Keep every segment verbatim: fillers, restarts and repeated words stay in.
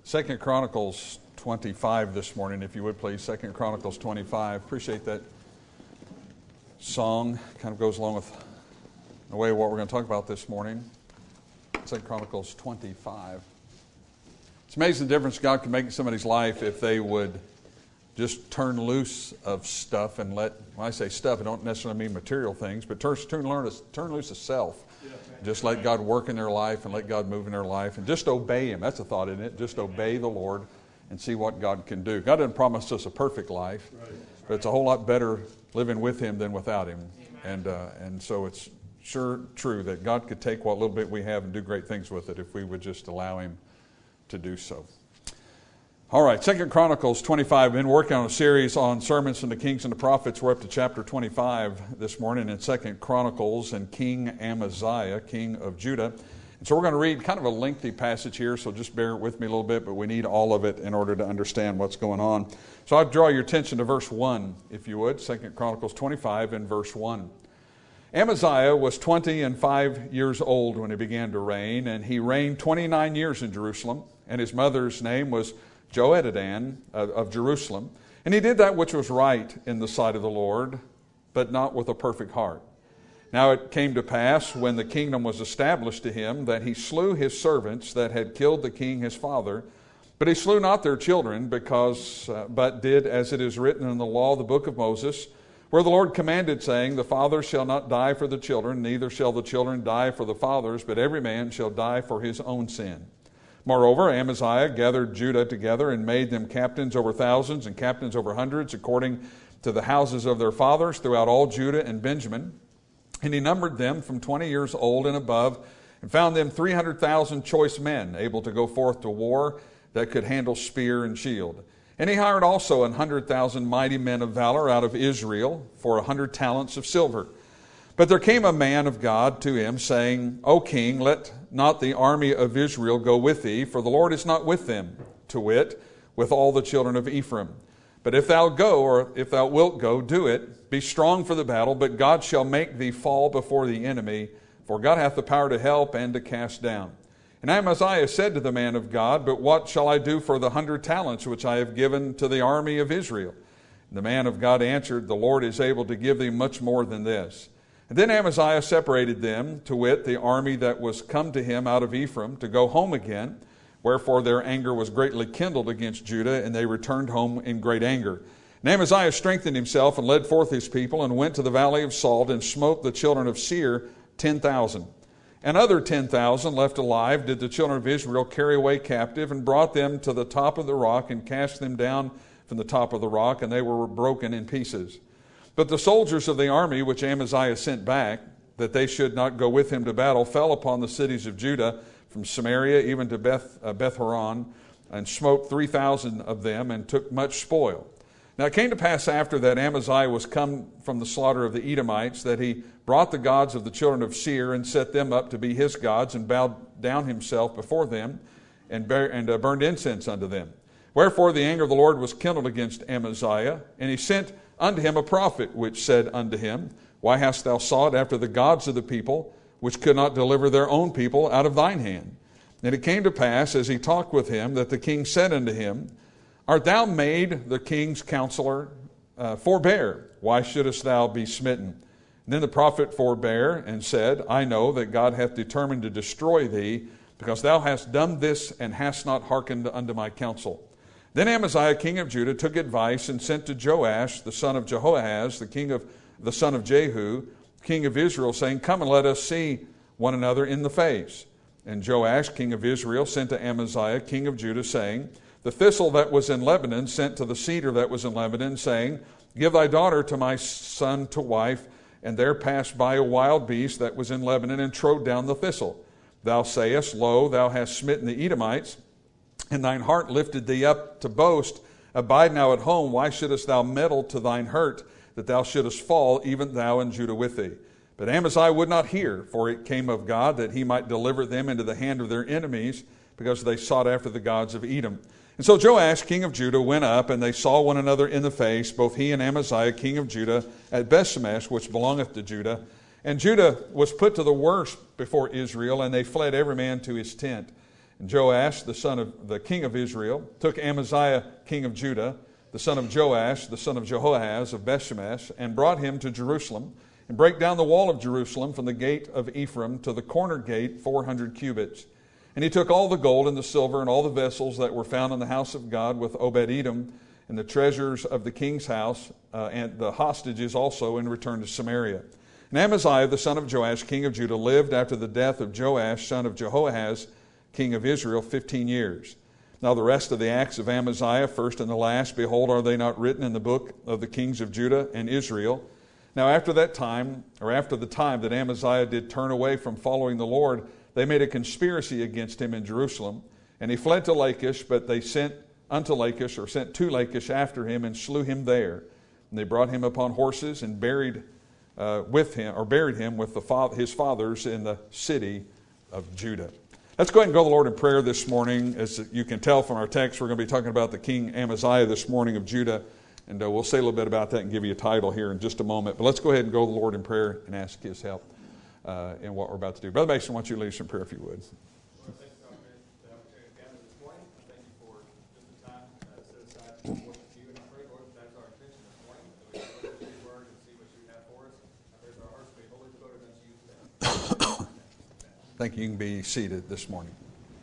Second Chronicles twenty-five this morning, if you would please. Second Chronicles twenty-five. Appreciate that song. Kind of goes along with the way of what we're going to talk about this morning. Second Chronicles twenty-five. It's amazing the difference God can make in somebody's life if they would just turn loose of stuff and let, when I say stuff, I don't necessarily mean material things, but turn, turn, learn to, turn loose of self. Just let God work in their life and let God move in their life and just obey Him. That's a thought, isn't it? Just obey the Lord and see what God can do. God doesn't promise us a perfect life, but it's a whole lot better living with Him than without Him. And uh, and so it's sure true that God could take what little bit we have and do great things with it if we would just allow Him to do so. All right, Second Chronicles twenty-five. I've been working on a series on sermons from the kings and the prophets. We're up to chapter twenty-five this morning in Second Chronicles and King Amaziah, king of Judah. And so we're going to read kind of a lengthy passage here, so just bear with me a little bit, but we need all of it in order to understand what's going on. So I'll draw your attention to verse one, if you would, Second Chronicles twenty-five and verse one. Amaziah was twenty and five years old when he began to reign, and he reigned twenty-nine years in Jerusalem, and his mother's name was Joedidan of, of Jerusalem. And he did that which was right in the sight of the Lord, but not with a perfect heart. Now it came to pass, when the kingdom was established to him, that he slew his servants that had killed the king his father. But he slew not their children, because uh, but did as it is written in the law, the book of Moses, where the Lord commanded, saying, The fathers shall not die for the children, neither shall the children die for the fathers, but every man shall die for his own sin. Moreover, Amaziah gathered Judah together and made them captains over thousands and captains over hundreds, according to the houses of their fathers, throughout all Judah and Benjamin. And he numbered them from twenty years old and above, and found them three hundred thousand choice men, able to go forth to war, that could handle spear and shield. And he hired also an hundred thousand mighty men of valor out of Israel for a hundred talents of silver. But there came a man of God to him, saying, O king, let not the army of Israel go with thee, for the Lord is not with them, to wit, with all the children of Ephraim. But if thou go, or if thou wilt go, do it. Be strong for the battle, but God shall make thee fall before the enemy, for God hath the power to help and to cast down. And Amaziah said to the man of God, But what shall I do for the hundred talents which I have given to the army of Israel? And the man of God answered, The Lord is able to give thee much more than this. And then Amaziah separated them, to wit, the army that was come to him out of Ephraim, to go home again. Wherefore their anger was greatly kindled against Judah, and they returned home in great anger. And Amaziah strengthened himself, and led forth his people, and went to the valley of Salt, and smote the children of Seir ten thousand. And other ten thousand left alive did the children of Israel carry away captive, and brought them to the top of the rock, and cast them down from the top of the rock, and they were broken in pieces. But the soldiers of the army which Amaziah sent back, that they should not go with him to battle, fell upon the cities of Judah, from Samaria even to Beth, uh, Beth-horon, and smote three thousand of them, and took much spoil. Now it came to pass after that Amaziah was come from the slaughter of the Edomites, that he brought the gods of the children of Seir, and set them up to be his gods, and bowed down himself before them, and, bear, and uh, burned incense unto them. Wherefore the anger of the Lord was kindled against Amaziah, and he sent unto him a prophet, which said unto him, Why hast thou sought after the gods of the people, which could not deliver their own people out of thine hand? And it came to pass, as he talked with him, that the king said unto him, Art thou made the king's counselor? Uh, forbear, why shouldest thou be smitten? And then the prophet forbare, and said, I know that God hath determined to destroy thee, because thou hast done this, and hast not hearkened unto my counsel. Then Amaziah king of Judah took advice, and sent to Joash the son of Jehoahaz, the king of the son of Jehu, king of Israel, saying, Come and let us see one another in the face. And Joash king of Israel sent to Amaziah king of Judah, saying, The thistle that was in Lebanon sent to the cedar that was in Lebanon, saying, Give thy daughter to my son to wife. And there passed by a wild beast that was in Lebanon, and trode down the thistle. Thou sayest, Lo, thou hast smitten the Edomites, and thine heart lifted thee up to boast. Abide now at home. Why shouldest thou meddle to thine hurt, that thou shouldest fall, even thou and Judah with thee? But Amaziah would not hear, for it came of God, that he might deliver them into the hand of their enemies, because they sought after the gods of Edom. And so Joash, king of Judah, went up, and they saw one another in the face, both he and Amaziah, king of Judah, at Bethshemesh, which belongeth to Judah. And Judah was put to the worst before Israel, and they fled every man to his tent. And Joash, the son of the king of Israel, took Amaziah, king of Judah, the son of Joash, the son of Jehoahaz of Bethshemesh, and brought him to Jerusalem, and brake down the wall of Jerusalem from the gate of Ephraim to the corner gate four hundred cubits. And he took all the gold and the silver and all the vessels that were found in the house of God with Obed-Edom and the treasures of the king's house uh, and the hostages also, and returned to Samaria. And Amaziah, the son of Joash, king of Judah, lived after the death of Joash, son of Jehoahaz, king of Israel, fifteen years. Now the rest of the acts of Amaziah, first and the last, behold, are they not written in the book of the kings of Judah and Israel? Now after that time, or after the time that Amaziah did turn away from following the Lord, they made a conspiracy against him in Jerusalem. And he fled to Lachish, but they sent unto Lachish, or sent to Lachish after him, and slew him there. And they brought him upon horses, and buried uh, with him, or buried him with the fa- his fathers in the city of Judah. Let's go ahead and go to the Lord in prayer this morning. As you can tell from our text, we're going to be talking about the King Amaziah this morning of Judah. And uh, we'll say a little bit about that and give you a title here in just a moment. But let's go ahead and go to the Lord in prayer and ask His help uh, in what we're about to do. Brother Mason, why don't you lead us in prayer if you would. Lord, thank you for the opportunity to gather this morning. I thank you for just the time uh, set aside to worship you. And I pray, Lord, that that's our intention this morning, that we can look at your word and see what you have for us. I pray that our hearts be wholly devoted unto you today. Thank you. You can be seated this morning.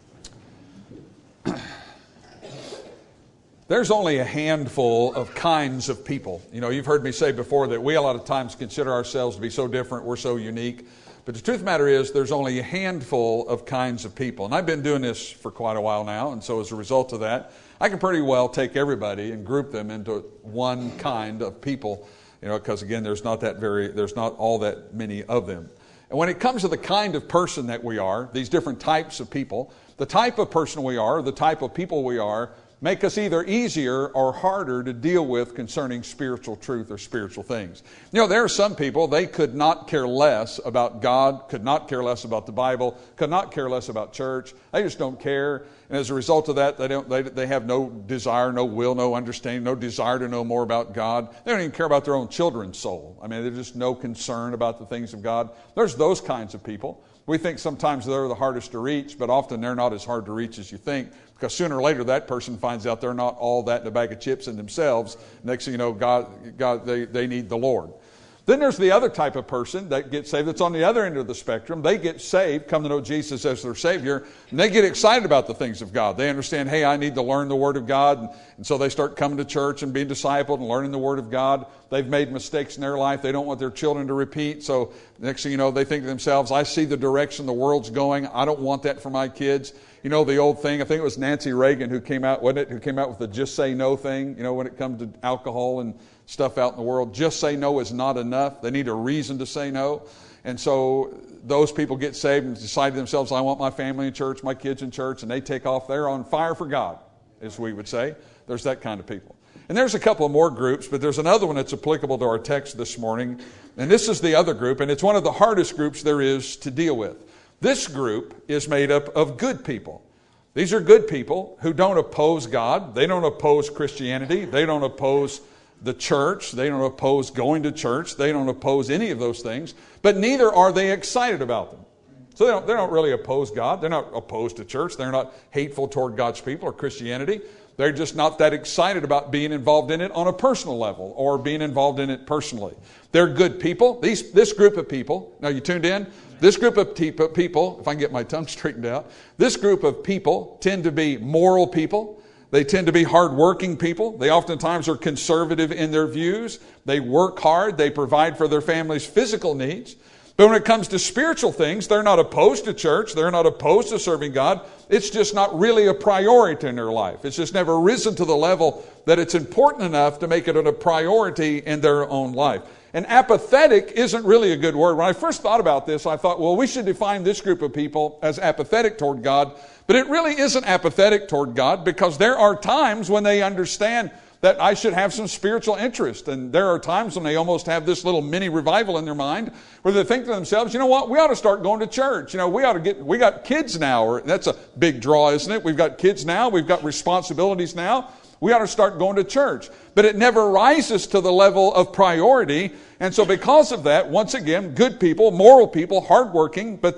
There's only a handful of kinds of people. You know, you've heard me say before that we a lot of times consider ourselves to be so different, we're so unique. But the truth of the matter is there's only a handful of kinds of people. And I've been doing this for quite a while now, and so as a result of that, I can pretty well take everybody and group them into one kind of people, you know, because again, there's not that very, there's not all that many of them. And when it comes to the kind of person that we are, these different types of people, the type of person we are, the type of people we are, make us either easier or harder to deal with concerning spiritual truth or spiritual things. You know, there are some people, they could not care less about God, could not care less about the Bible, could not care less about church. They just don't care. And as a result of that, they don't. They, they have no desire, no will, no understanding, no desire to know more about God. They don't even care about their own children's soul. I mean, there's just no concern about the things of God. There's those kinds of people. We think sometimes they're the hardest to reach, but often they're not as hard to reach as you think, because sooner or later that person finds out they're not all that in a bag of chips in themselves. Next thing you know, God, God, they, they need the Lord. Then there's the other type of person that gets saved that's on the other end of the spectrum. They get saved, come to know Jesus as their Savior, and they get excited about the things of God. They understand, hey, I need to learn the Word of God, and, and so they start coming to church and being discipled and learning the Word of God. They've made mistakes in their life. They don't want their children to repeat, so next thing you know, they think to themselves, I see the direction the world's going. I don't want that for my kids. You know, the old thing, I think it was Nancy Reagan who came out, wasn't it, who came out with the just say no thing, you know, when it comes to alcohol and stuff out in the world. Just say no is not enough. They need a reason to say no. And so those people get saved and decide to themselves, I want my family in church, my kids in church, and they take off. They're on fire for God, as we would say. There's that kind of people. And there's a couple of more groups, but there's another one that's applicable to our text this morning. And this is the other group, and it's one of the hardest groups there is to deal with. This group is made up of good people. These are good people who don't oppose God. They don't oppose Christianity. They don't oppose the church. They don't oppose going to church. They don't oppose any of those things. But neither are they excited about them. So they don't, they don't really oppose God. They're not opposed to church. They're not hateful toward God's people or Christianity. They're just not that excited about being involved in it on a personal level or being involved in it personally. They're good people. These, this group of people, now you tuned in? This group of people, if I can get my tongue straightened out, this group of people tend to be moral people. They tend to be hardworking people. They oftentimes are conservative in their views. They work hard. They provide for their family's physical needs. But when it comes to spiritual things, they're not opposed to church. They're not opposed to serving God. It's just not really a priority in their life. It's just never risen to the level that it's important enough to make it a priority in their own life. And apathetic isn't really a good word. When I first thought about this, I thought, well, we should define this group of people as apathetic toward God. But it really isn't apathetic toward God, because there are times when they understand that I should have some spiritual interest. And there are times when they almost have this little mini revival in their mind where they think to themselves, you know what, we ought to start going to church. You know, we ought to get, we got kids now. Or that's a big draw, isn't it? We've got kids now. We've got responsibilities now. We ought to start going to church. But it never rises to the level of priority. And so because of that, once again, good people, moral people, hardworking, but this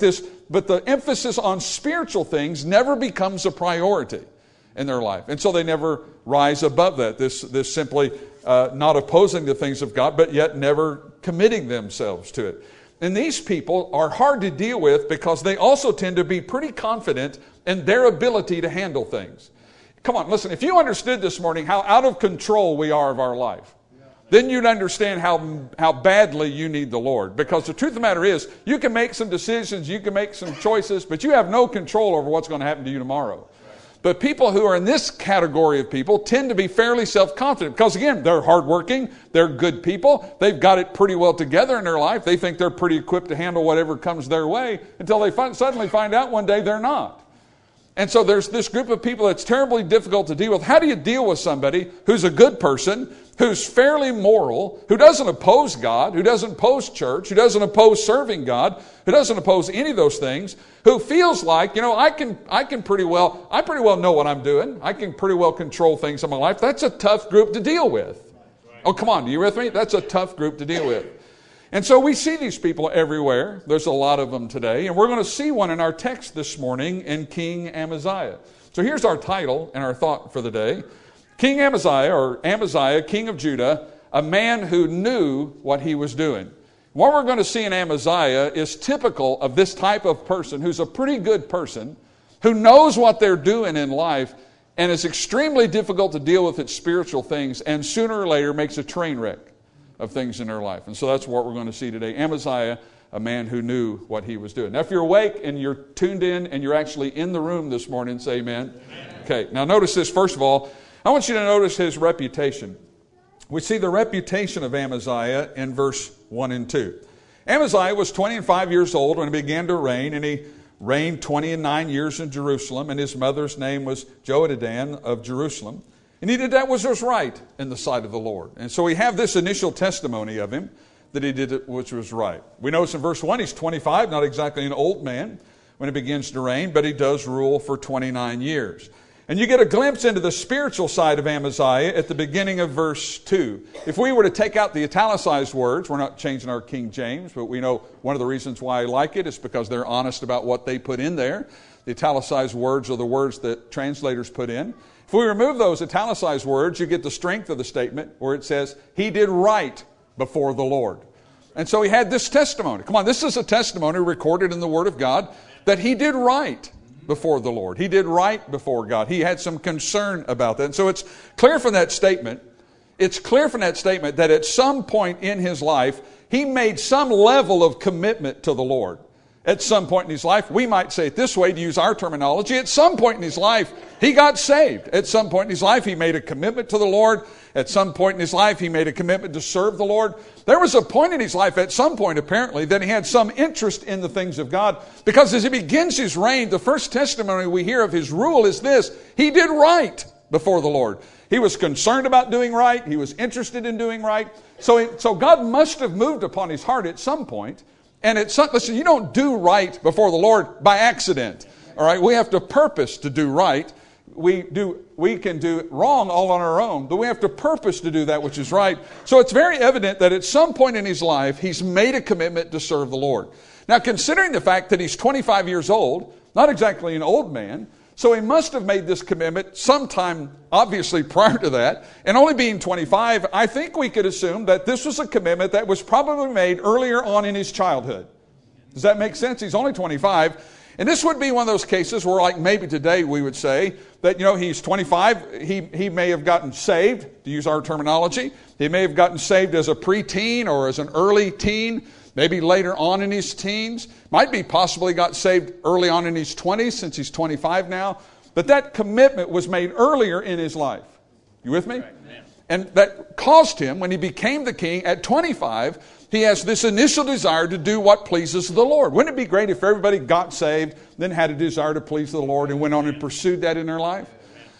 but the emphasis on spiritual things never becomes a priority in their life. And so they never rise above that. This, this simply uh, not opposing the things of God, but yet never committing themselves to it. And these people are hard to deal with because they also tend to be pretty confident in their ability to handle things. Come on, listen, if you understood this morning how out of control we are of our life, then you'd understand how, how badly you need the Lord. Because the truth of the matter is, you can make some decisions, you can make some choices, but you have no control over what's going to happen to you tomorrow. But people who are in this category of people tend to be fairly self-confident because, again, they're hardworking, they're good people, they've got it pretty well together in their life, they think they're pretty equipped to handle whatever comes their way until they find, suddenly find out one day they're not. And so there's this group of people that's terribly difficult to deal with. How do you deal with somebody who's a good person, who's fairly moral, who doesn't oppose God, who doesn't oppose church, who doesn't oppose serving God, who doesn't oppose any of those things, who feels like, you know, I can I can pretty well, I pretty well know what I'm doing. I can pretty well control things in my life. That's a tough group to deal with. Oh, come on, are you with me? That's a tough group to deal with. And so we see these people everywhere. There's a lot of them today. And we're going to see one in our text this morning in King Amaziah. So here's our title and our thought for the day. King Amaziah, or Amaziah, king of Judah, a man who knew what he was doing. What we're going to see in Amaziah is typical of this type of person who's a pretty good person, who knows what they're doing in life, and is extremely difficult to deal with its spiritual things, and sooner or later makes a train wreck of things in their life. And so that's what we're going to see today. Amaziah, a man who knew what he was doing. Now, if you're awake and you're tuned in and you're actually in the room this morning, say amen. Amen. Okay, now notice this. First of all, I want you to notice his reputation. We see the reputation of Amaziah in verse one and two. Amaziah was twenty-five years old when he began to reign, and he reigned twenty and nine years in Jerusalem, and his mother's name was Joedidan of Jerusalem. And he did that which was right in the sight of the Lord. And so we have this initial testimony of him that he did it which was right. We notice in verse one, he's twenty-five, not exactly an old man when he begins to reign, but he does rule for twenty-nine years. And you get a glimpse into the spiritual side of Amaziah at the beginning of verse two. If we were to take out the italicized words, we're not changing our King James, but we know one of the reasons why I like it is because they're honest about what they put in there. The italicized words are the words that translators put in. If we remove those italicized words, you get the strength of the statement where it says, he did right before the Lord. And so he had this testimony. Come on, this is a testimony recorded in the Word of God that he did right before the Lord. He did right before God. He had some concern about that. And so it's clear from that statement, it's clear from that statement that at some point in his life, he made some level of commitment to the Lord. At some point in his life, we might say it this way to use our terminology, at some point in his life, he got saved. At some point in his life, he made a commitment to the Lord. At some point in his life, he made a commitment to serve the Lord. There was a point in his life, at some point apparently, that he had some interest in the things of God. Because as he begins his reign, the first testimony we hear of his rule is this: he did right before the Lord. He was concerned about doing right. He was interested in doing right. So, he, so God must have moved upon his heart at some point. And it's, listen, you don't do right before the Lord by accident. All right, we have to purpose to do right. We do, we can do wrong all on our own, but we have to purpose to do that which is right. So it's very evident that at some point in his life, he's made a commitment to serve the Lord. Now, considering the fact that he's twenty-five years old, not exactly an old man, so he must have made this commitment sometime, obviously, prior to that. And only being twenty-five, I think we could assume that this was a commitment that was probably made earlier on in his childhood. Does that make sense? He's only twenty-five. And this would be one of those cases where, like maybe today we would say that, you know, he's twenty-five. He, he may have gotten saved, to use our terminology. He may have gotten saved as a preteen or as an early teen. Maybe later on in his teens. Might be possibly got saved early on in his twenties, since he's twenty-five now. But that commitment was made earlier in his life. You with me? And that caused him, when he became the king at twenty-five, he has this initial desire to do what pleases the Lord. Wouldn't it be great if everybody got saved, then had a desire to please the Lord and went on and pursued that in their life?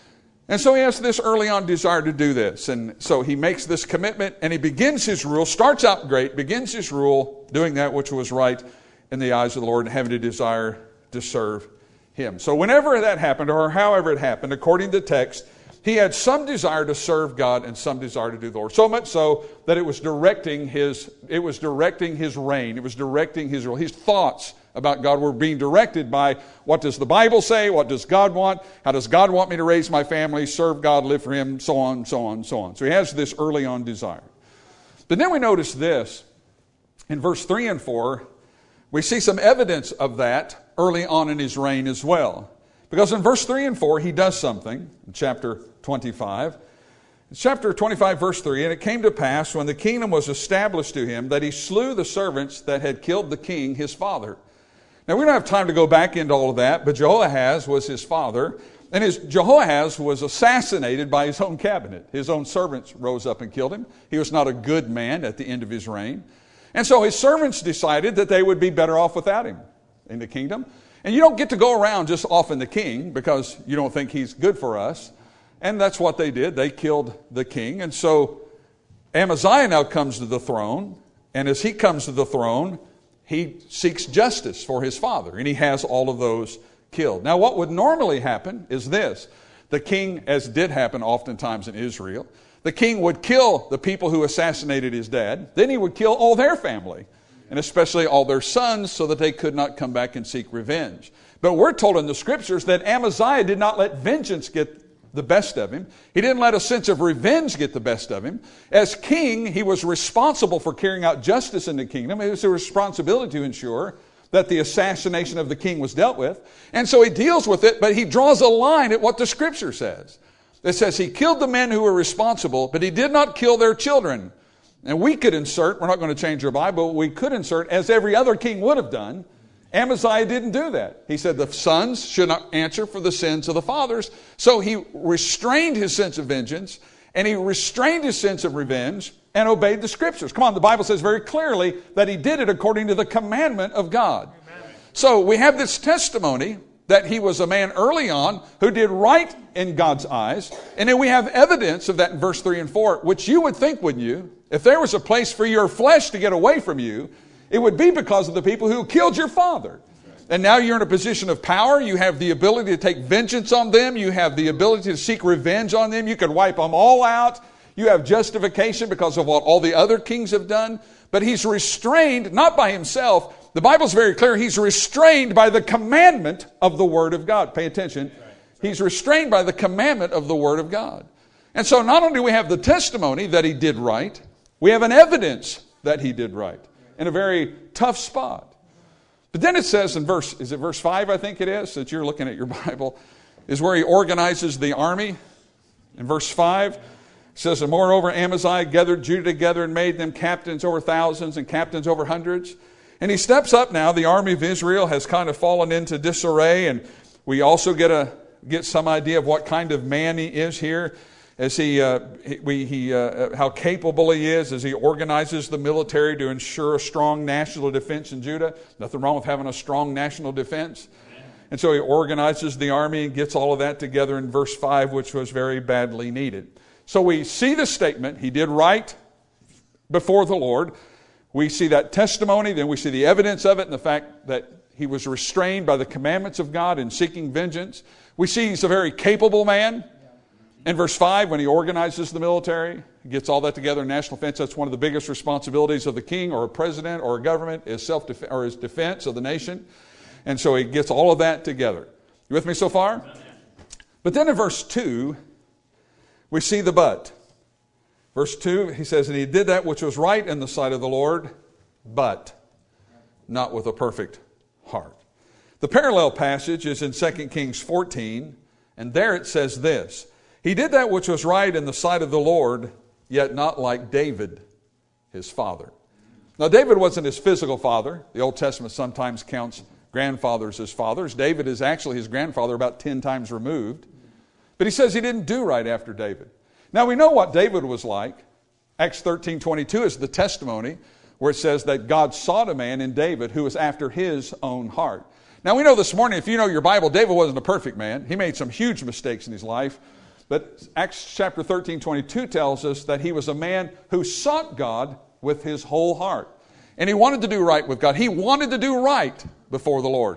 And so he has this early on desire to do this. And so he makes this commitment and he begins his rule, starts out great, begins his rule, doing that which was right in the eyes of the Lord and having a desire to serve him. So whenever that happened, or however it happened, according to the text, he had some desire to serve God and some desire to do the Lord. So much so that it was directing his, it was directing his reign. It was directing his, his thoughts about God were being directed by what does the Bible say? What does God want? How does God want me to raise my family, serve God, live for Him, so on, so on, so on. So he has this early on desire. But then we notice this. In verse three and four, we see some evidence of that early on in his reign as well. Because in verse three and four, he does something in chapter twenty-five. It's chapter twenty-five, verse three, and it came to pass when the kingdom was established to him that he slew the servants that had killed the king, his father. Now, we don't have time to go back into all of that, but Jehoahaz was his father, and his Jehoahaz was assassinated by his own cabinet. His own servants rose up and killed him. He was not a good man at the end of his reign. And so his servants decided that they would be better off without him in the kingdom. And you don't get to go around just offing the king because you don't think he's good for us. And that's what they did. They killed the king. And so Amaziah now comes to the throne. And as he comes to the throne, he seeks justice for his father. And he has all of those killed. Now, what would normally happen is this. The king, as did happen oftentimes in Israel, the king would kill the people who assassinated his dad. Then he would kill all their family, and especially all their sons, so that they could not come back and seek revenge. But we're told in the Scriptures that Amaziah did not let vengeance get the best of him. He didn't let a sense of revenge get the best of him. As king, he was responsible for carrying out justice in the kingdom. It was a responsibility to ensure that the assassination of the king was dealt with. And so he deals with it, but he draws a line at what the Scripture says. It says he killed the men who were responsible, but he did not kill their children. And we could insert, we're not going to change our Bible, we could insert, as every other king would have done, Amaziah didn't do that. He said the sons should not answer for the sins of the fathers. So he restrained his sense of vengeance, and he restrained his sense of revenge, and obeyed the Scriptures. Come on, the Bible says very clearly that he did it according to the commandment of God. Amen. So we have this testimony that he was a man early on who did right in God's eyes. And then we have evidence of that in verse three and four, which you would think, wouldn't you? If there was a place for your flesh to get away from you, it would be because of the people who killed your father. And now you're in a position of power. You have the ability to take vengeance on them. You have the ability to seek revenge on them. You could wipe them all out. You have justification because of what all the other kings have done. But he's restrained, not by himself. The Bible's very clear. He's restrained by the commandment of the Word of God. Pay attention. He's restrained by the commandment of the Word of God. And so not only do we have the testimony that he did right, we have an evidence that he did right in a very tough spot. But then it says in verse, is it verse five, I think it is, that you're looking at your Bible, is where he organizes the army. In verse five, it says, and moreover, Amaziah gathered Judah together and made them captains over thousands and captains over hundreds. And he steps up now. The army of Israel has kind of fallen into disarray, and we also get a get some idea of what kind of man he is here. As he, uh, he, we, he uh, how capable he is as he organizes the military to ensure a strong national defense in Judah. Nothing wrong with having a strong national defense. And so he organizes the army and gets all of that together in verse five, which was very badly needed. So we see the statement, he did right before the Lord. We see that testimony, then we see the evidence of it and the fact that he was restrained by the commandments of God in seeking vengeance. We see he's a very capable man. In verse five, when he organizes the military, he gets all that together in national defense. That's one of the biggest responsibilities of the king or a president or a government is self or is defense of the nation. And so he gets all of that together. You with me so far? Amen. But then in verse two, we see the but. Verse two, he says, and he did that which was right in the sight of the Lord, but not with a perfect heart. The parallel passage is in Second Kings fourteen, and there it says this. He did that which was right in the sight of the Lord, yet not like David, his father. Now, David wasn't his physical father. The Old Testament sometimes counts grandfathers as fathers. David is actually his grandfather about ten times removed. But he says he didn't do right after David. Now, we know what David was like. Acts thirteen twenty-two is the testimony where it says that God sought a man in David who was after his own heart. Now, we know this morning, if you know your Bible, David wasn't a perfect man. He made some huge mistakes in his life. But Acts chapter thirteen twenty-two tells us that he was a man who sought God with his whole heart. And he wanted to do right with God. He wanted to do right before the Lord.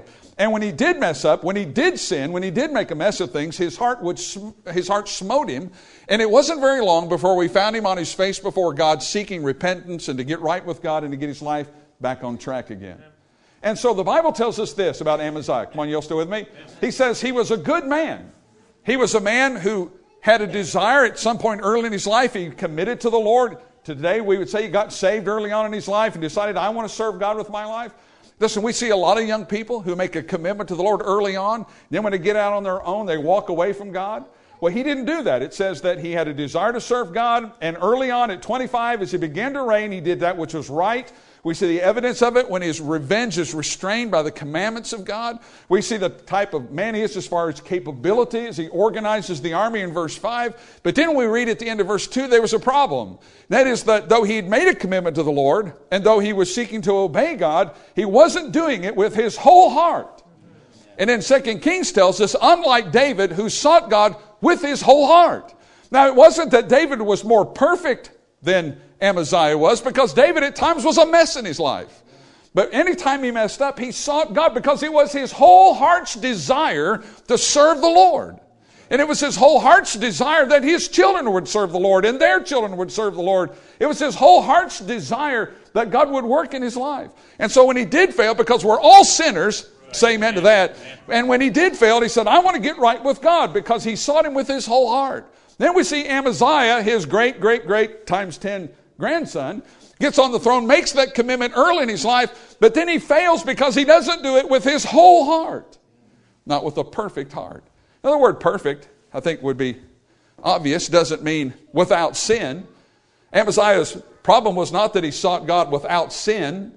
And when he did mess up, when he did sin, when he did make a mess of things, his heart would his heart smote him. And it wasn't very long before we found him on his face before God, seeking repentance and to get right with God and to get his life back on track again. And so the Bible tells us this about Amaziah. Come on, you all still with me? He says he was a good man. He was a man who had a desire at some point early in his life. He committed to the Lord. Today we would say he got saved early on in his life and decided, I want to serve God with my life. Listen, we see a lot of young people who make a commitment to the Lord early on. Then when they get out on their own, they walk away from God. Well, he didn't do that. It says that he had a desire to serve God. And early on at twenty-five, as he began to reign, he did that which was right. We see the evidence of it when his revenge is restrained by the commandments of God. We see the type of man he is as far as capability as he organizes the army in verse five. But then we read at the end of verse two, there was a problem. That is that though he had made a commitment to the Lord, and though he was seeking to obey God, he wasn't doing it with his whole heart. And then Second Kings tells us, unlike David, who sought God with his whole heart. Now, it wasn't that David was more perfect than Amaziah was, because David at times was a mess in his life. But anytime he messed up, he sought God because it was his whole heart's desire to serve the Lord. And it was his whole heart's desire that his children would serve the Lord and their children would serve the Lord. It was his whole heart's desire that God would work in his life. And so when he did fail, because we're all sinners, say amen to that. And when he did fail, he said, I want to get right with God, because he sought him with his whole heart. Then we see Amaziah, his great, great, great times ten grandson, gets on the throne, makes that commitment early in his life, but then he fails because he doesn't do it with his whole heart, not with a perfect heart. Now, the word perfect, I think, would be obvious, doesn't mean without sin. Amaziah's problem was not that he sought God without sin.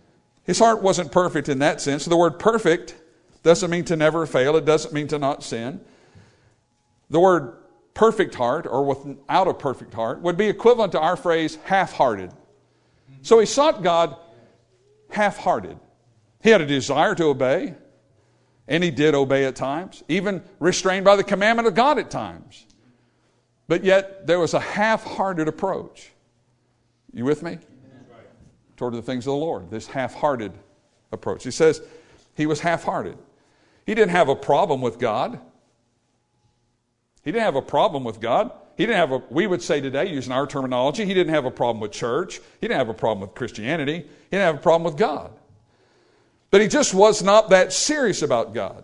His heart wasn't perfect in that sense. The word perfect doesn't mean to never fail. It doesn't mean to not sin. The word perfect heart, or without a perfect heart, would be equivalent to our phrase half-hearted. So he sought God half-hearted. He had a desire to obey, and he did obey at times, even restrained by the commandment of God at times. But yet there was a half-hearted approach. You with me? Toward the things of the Lord, this half-hearted approach. He says he was half-hearted. He didn't have a problem with God. He didn't have a problem with God. He didn't have a, we would say today, using our terminology, he didn't have a problem with church. He didn't have a problem with Christianity. He didn't have a problem with God. But he just was not that serious about God.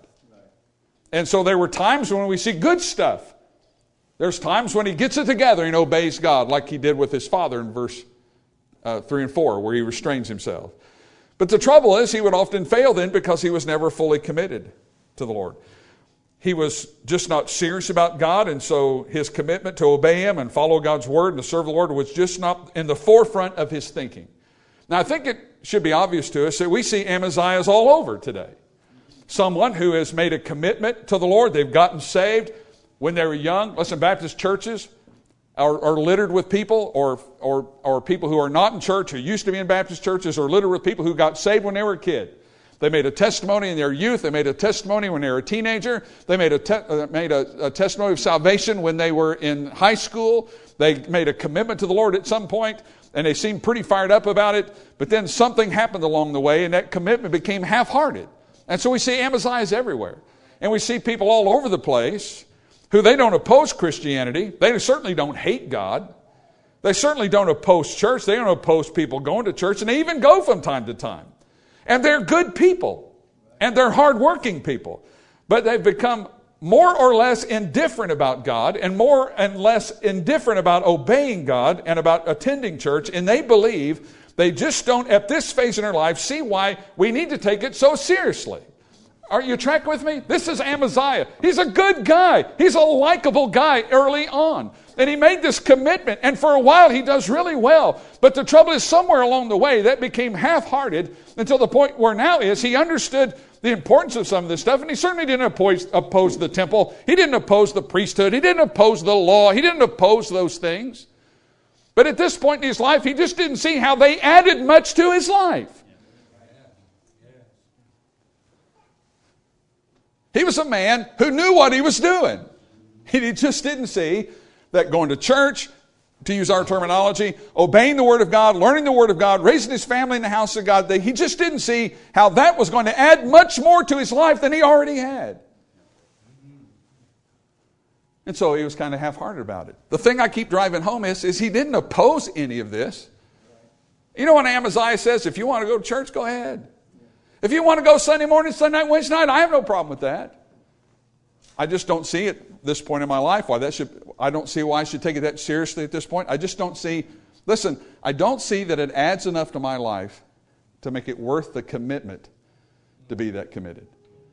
And so there were times when we see good stuff. There's times when he gets it together and obeys God, like he did with his father in verse uh, three and four, where he restrains himself. But the trouble is, he would often fail then because he was never fully committed to the Lord. He was just not serious about God, and so his commitment to obey him and follow God's word and to serve the Lord was just not in the forefront of his thinking. Now, I think it should be obvious to us that we see Amaziahs all over today. Someone who has made a commitment to the Lord, they've gotten saved when they were young. Listen, Baptist churches are, are littered with people, or, or, or people who are not in church, who used to be in Baptist churches, are littered with people who got saved when they were a kid. They made a testimony in their youth. They made a testimony when they were a teenager. They made a, te- uh, made a, a testimony of salvation when they were in high school. They made a commitment to the Lord at some point, and they seemed pretty fired up about it. But then something happened along the way, and that commitment became half-hearted. And so we see Amaziahs everywhere. And we see people all over the place who they don't oppose Christianity. They certainly don't hate God. They certainly don't oppose church. They don't oppose people going to church, and they even go from time to time. And they're good people, and they're hardworking people. But they've become more or less indifferent about God, and more and less indifferent about obeying God and about attending church. And they believe they just don't, at this phase in their life, see why we need to take it so seriously. Are you tracking with me? This is Amaziah. He's a good guy. He's a likable guy early on. And he made this commitment, and for a while he does really well. But the trouble is, somewhere along the way, that became half-hearted until the point where now is he understood the importance of some of this stuff, and he certainly didn't oppose, oppose the temple. He didn't oppose the priesthood. He didn't oppose the law. He didn't oppose those things. But at this point in his life, he just didn't see how they added much to his life. He was a man who knew what he was doing. He just didn't see that going to church, to use our terminology, obeying the Word of God, learning the Word of God, raising his family in the house of God. He just didn't see how that was going to add much more to his life than he already had. And so he was kind of half-hearted about it. The thing I keep driving home is, is he didn't oppose any of this. You know what Amaziah says? If you want to go to church, go ahead. If you want to go Sunday morning, Sunday night, Wednesday night, I have no problem with that. I just don't see at this point in my life why that should, I don't see why I should take it that seriously at this point. I just don't see, listen, I don't see that it adds enough to my life to make it worth the commitment to be that committed.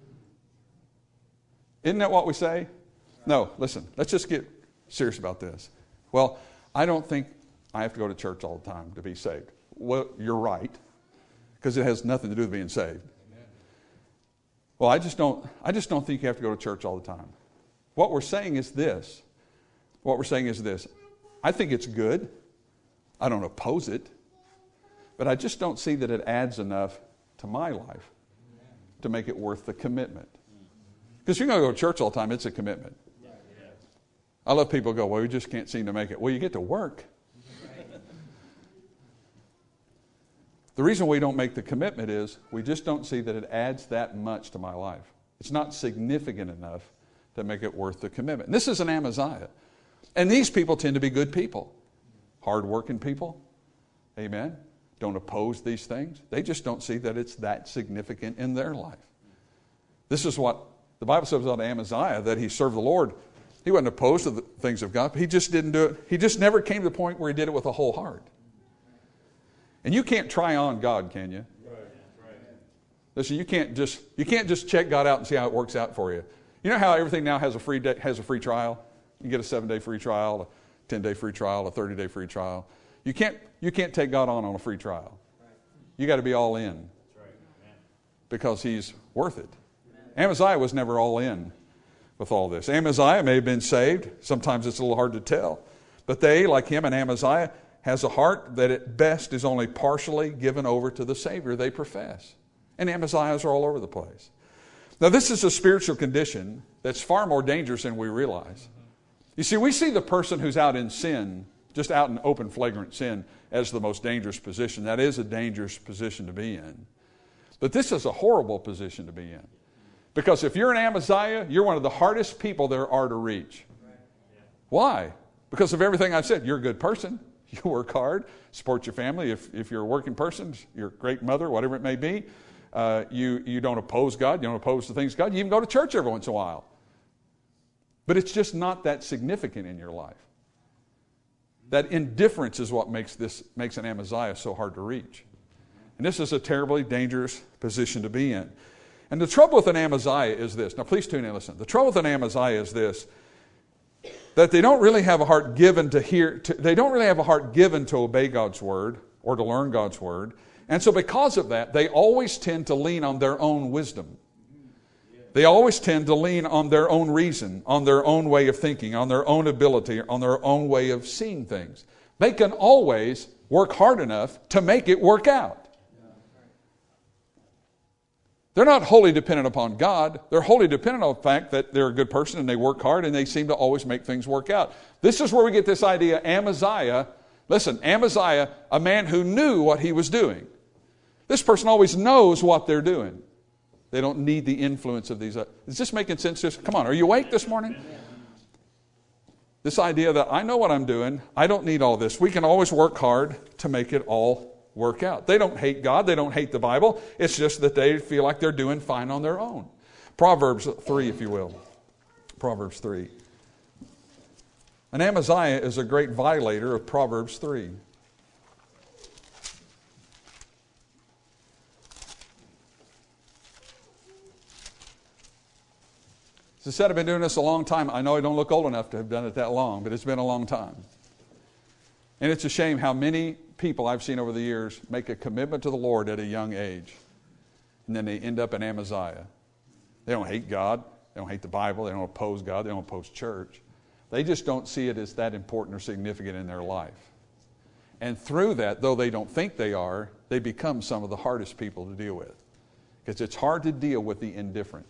Isn't that what we say? No, listen, let's just get serious about this. Well, I don't think I have to go to church all the time to be saved. Well, you're right, because it has nothing to do with being saved. Amen. Well, I just don't I just don't think you have to go to church all the time. What we're saying is this. What we're saying is this. I think it's good. I don't oppose it. But I just don't see that it adds enough to my life to make it worth the commitment. Because if you're going to go to church all the time, it's a commitment. I love people who go, well, we just can't seem to make it. Well, you get to work. The reason we don't make the commitment is we just don't see that it adds that much to my life. It's not significant enough to make it worth the commitment. And this is an Amaziah. And these people tend to be good people. Hard-working people. Amen. Don't oppose these things. They just don't see that it's that significant in their life. This is what the Bible says about Amaziah, that he served the Lord. He wasn't opposed to the things of God. He just didn't do it. He just never came to the point where he did it with a whole heart. And you can't try on God, can you? Right. Right. Listen, you can't just you can't just check God out and see how it works out for you. You know how everything now has a free day, has a free trial? You get a seven-day free trial, a ten-day free trial, a thirty-day free trial. You can't you can't take God on on a free trial. Right. You got to be all in. That's right. Because he's worth it. Amen. Amaziah was never all in with all this. Amaziah may have been saved. Sometimes it's a little hard to tell. But they, like him and Amaziah, has a heart that at best is only partially given over to the Savior they profess. And Amaziahs are all over the place. Now this is a spiritual condition that's far more dangerous than we realize. You see, we see the person who's out in sin, just out in open flagrant sin, as the most dangerous position. That is a dangerous position to be in. But this is a horrible position to be in. Because if you're an Amaziah, you're one of the hardest people there are to reach. Why? Because of everything I've said. You're a good person. You work hard, support your family. If, if you're a working person, you're a great mother, whatever it may be. Uh, you, you don't oppose God. You don't oppose the things of God. You even go to church every once in a while. But it's just not that significant in your life. That indifference is what makes this makes an Amaziah so hard to reach. And this is a terribly dangerous position to be in. And the trouble with an Amaziah is this. Now please tune in and listen. The trouble with an Amaziah is this. That they don't really have a heart given to hear, to, they don't really have a heart given to obey God's Word or to learn God's Word. And so because of that, they always tend to lean on their own wisdom. They always tend to lean on their own reason, on their own way of thinking, on their own ability, on their own way of seeing things. They can always work hard enough to make it work out. They're not wholly dependent upon God. They're wholly dependent on the fact that they're a good person and they work hard and they seem to always make things work out. This is where we get this idea, Amaziah. Listen, Amaziah, a man who knew what he was doing. This person always knows what they're doing. They don't need the influence of these. Is this making sense? Just, come on, are you awake this morning? This idea that I know what I'm doing. I don't need all this. We can always work hard to make it all work out. They don't hate God. They don't hate the Bible. It's just that they feel like they're doing fine on their own. Proverbs three, if you will. Proverbs three. And Amaziah is a great violator of Proverbs three. As I said, I've been doing this a long time. I know I don't look old enough to have done it that long, but it's been a long time. And it's a shame how many people I've seen over the years make a commitment to the Lord at a young age. And then they end up in Amaziah. They don't hate God. They don't hate the Bible. They don't oppose God. They don't oppose church. They just don't see it as that important or significant in their life. And through that, though they don't think they are, they become some of the hardest people to deal with. Because it's hard to deal with the indifferent.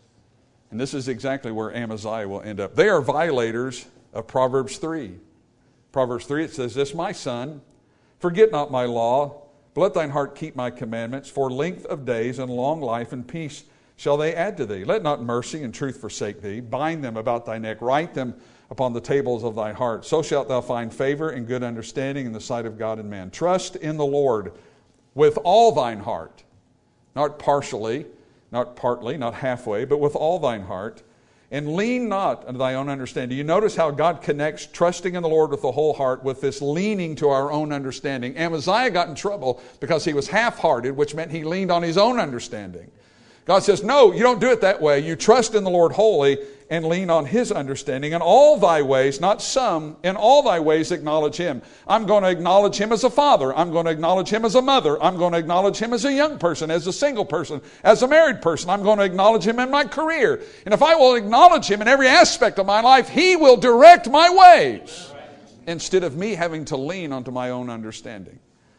And this is exactly where Amaziah will end up. They are violators of Proverbs three. Proverbs three, it says this, my son, forget not my law, but let thine heart keep my commandments, for length of days and long life and peace shall they add to thee. Let not mercy and truth forsake thee. Bind them about thy neck. Write them upon the tables of thy heart. So shalt thou find favor and good understanding in the sight of God and man. Trust in the Lord with all thine heart, not partially, not partly, not halfway, but with all thine heart, and lean not unto thy own understanding. You notice how God connects trusting in the Lord with the whole heart with this leaning to our own understanding. Amaziah got in trouble because he was half-hearted, which meant he leaned on his own understanding. God says, no, you don't do it that way. You trust in the Lord wholly and lean on His understanding. In all thy ways, not some, in all thy ways acknowledge Him. I'm going to acknowledge Him as a father. I'm going to acknowledge Him as a mother. I'm going to acknowledge Him as a young person, as a single person, as a married person. I'm going to acknowledge Him in my career. And if I will acknowledge Him in every aspect of my life, He will direct my ways instead of me having to lean onto my own understanding.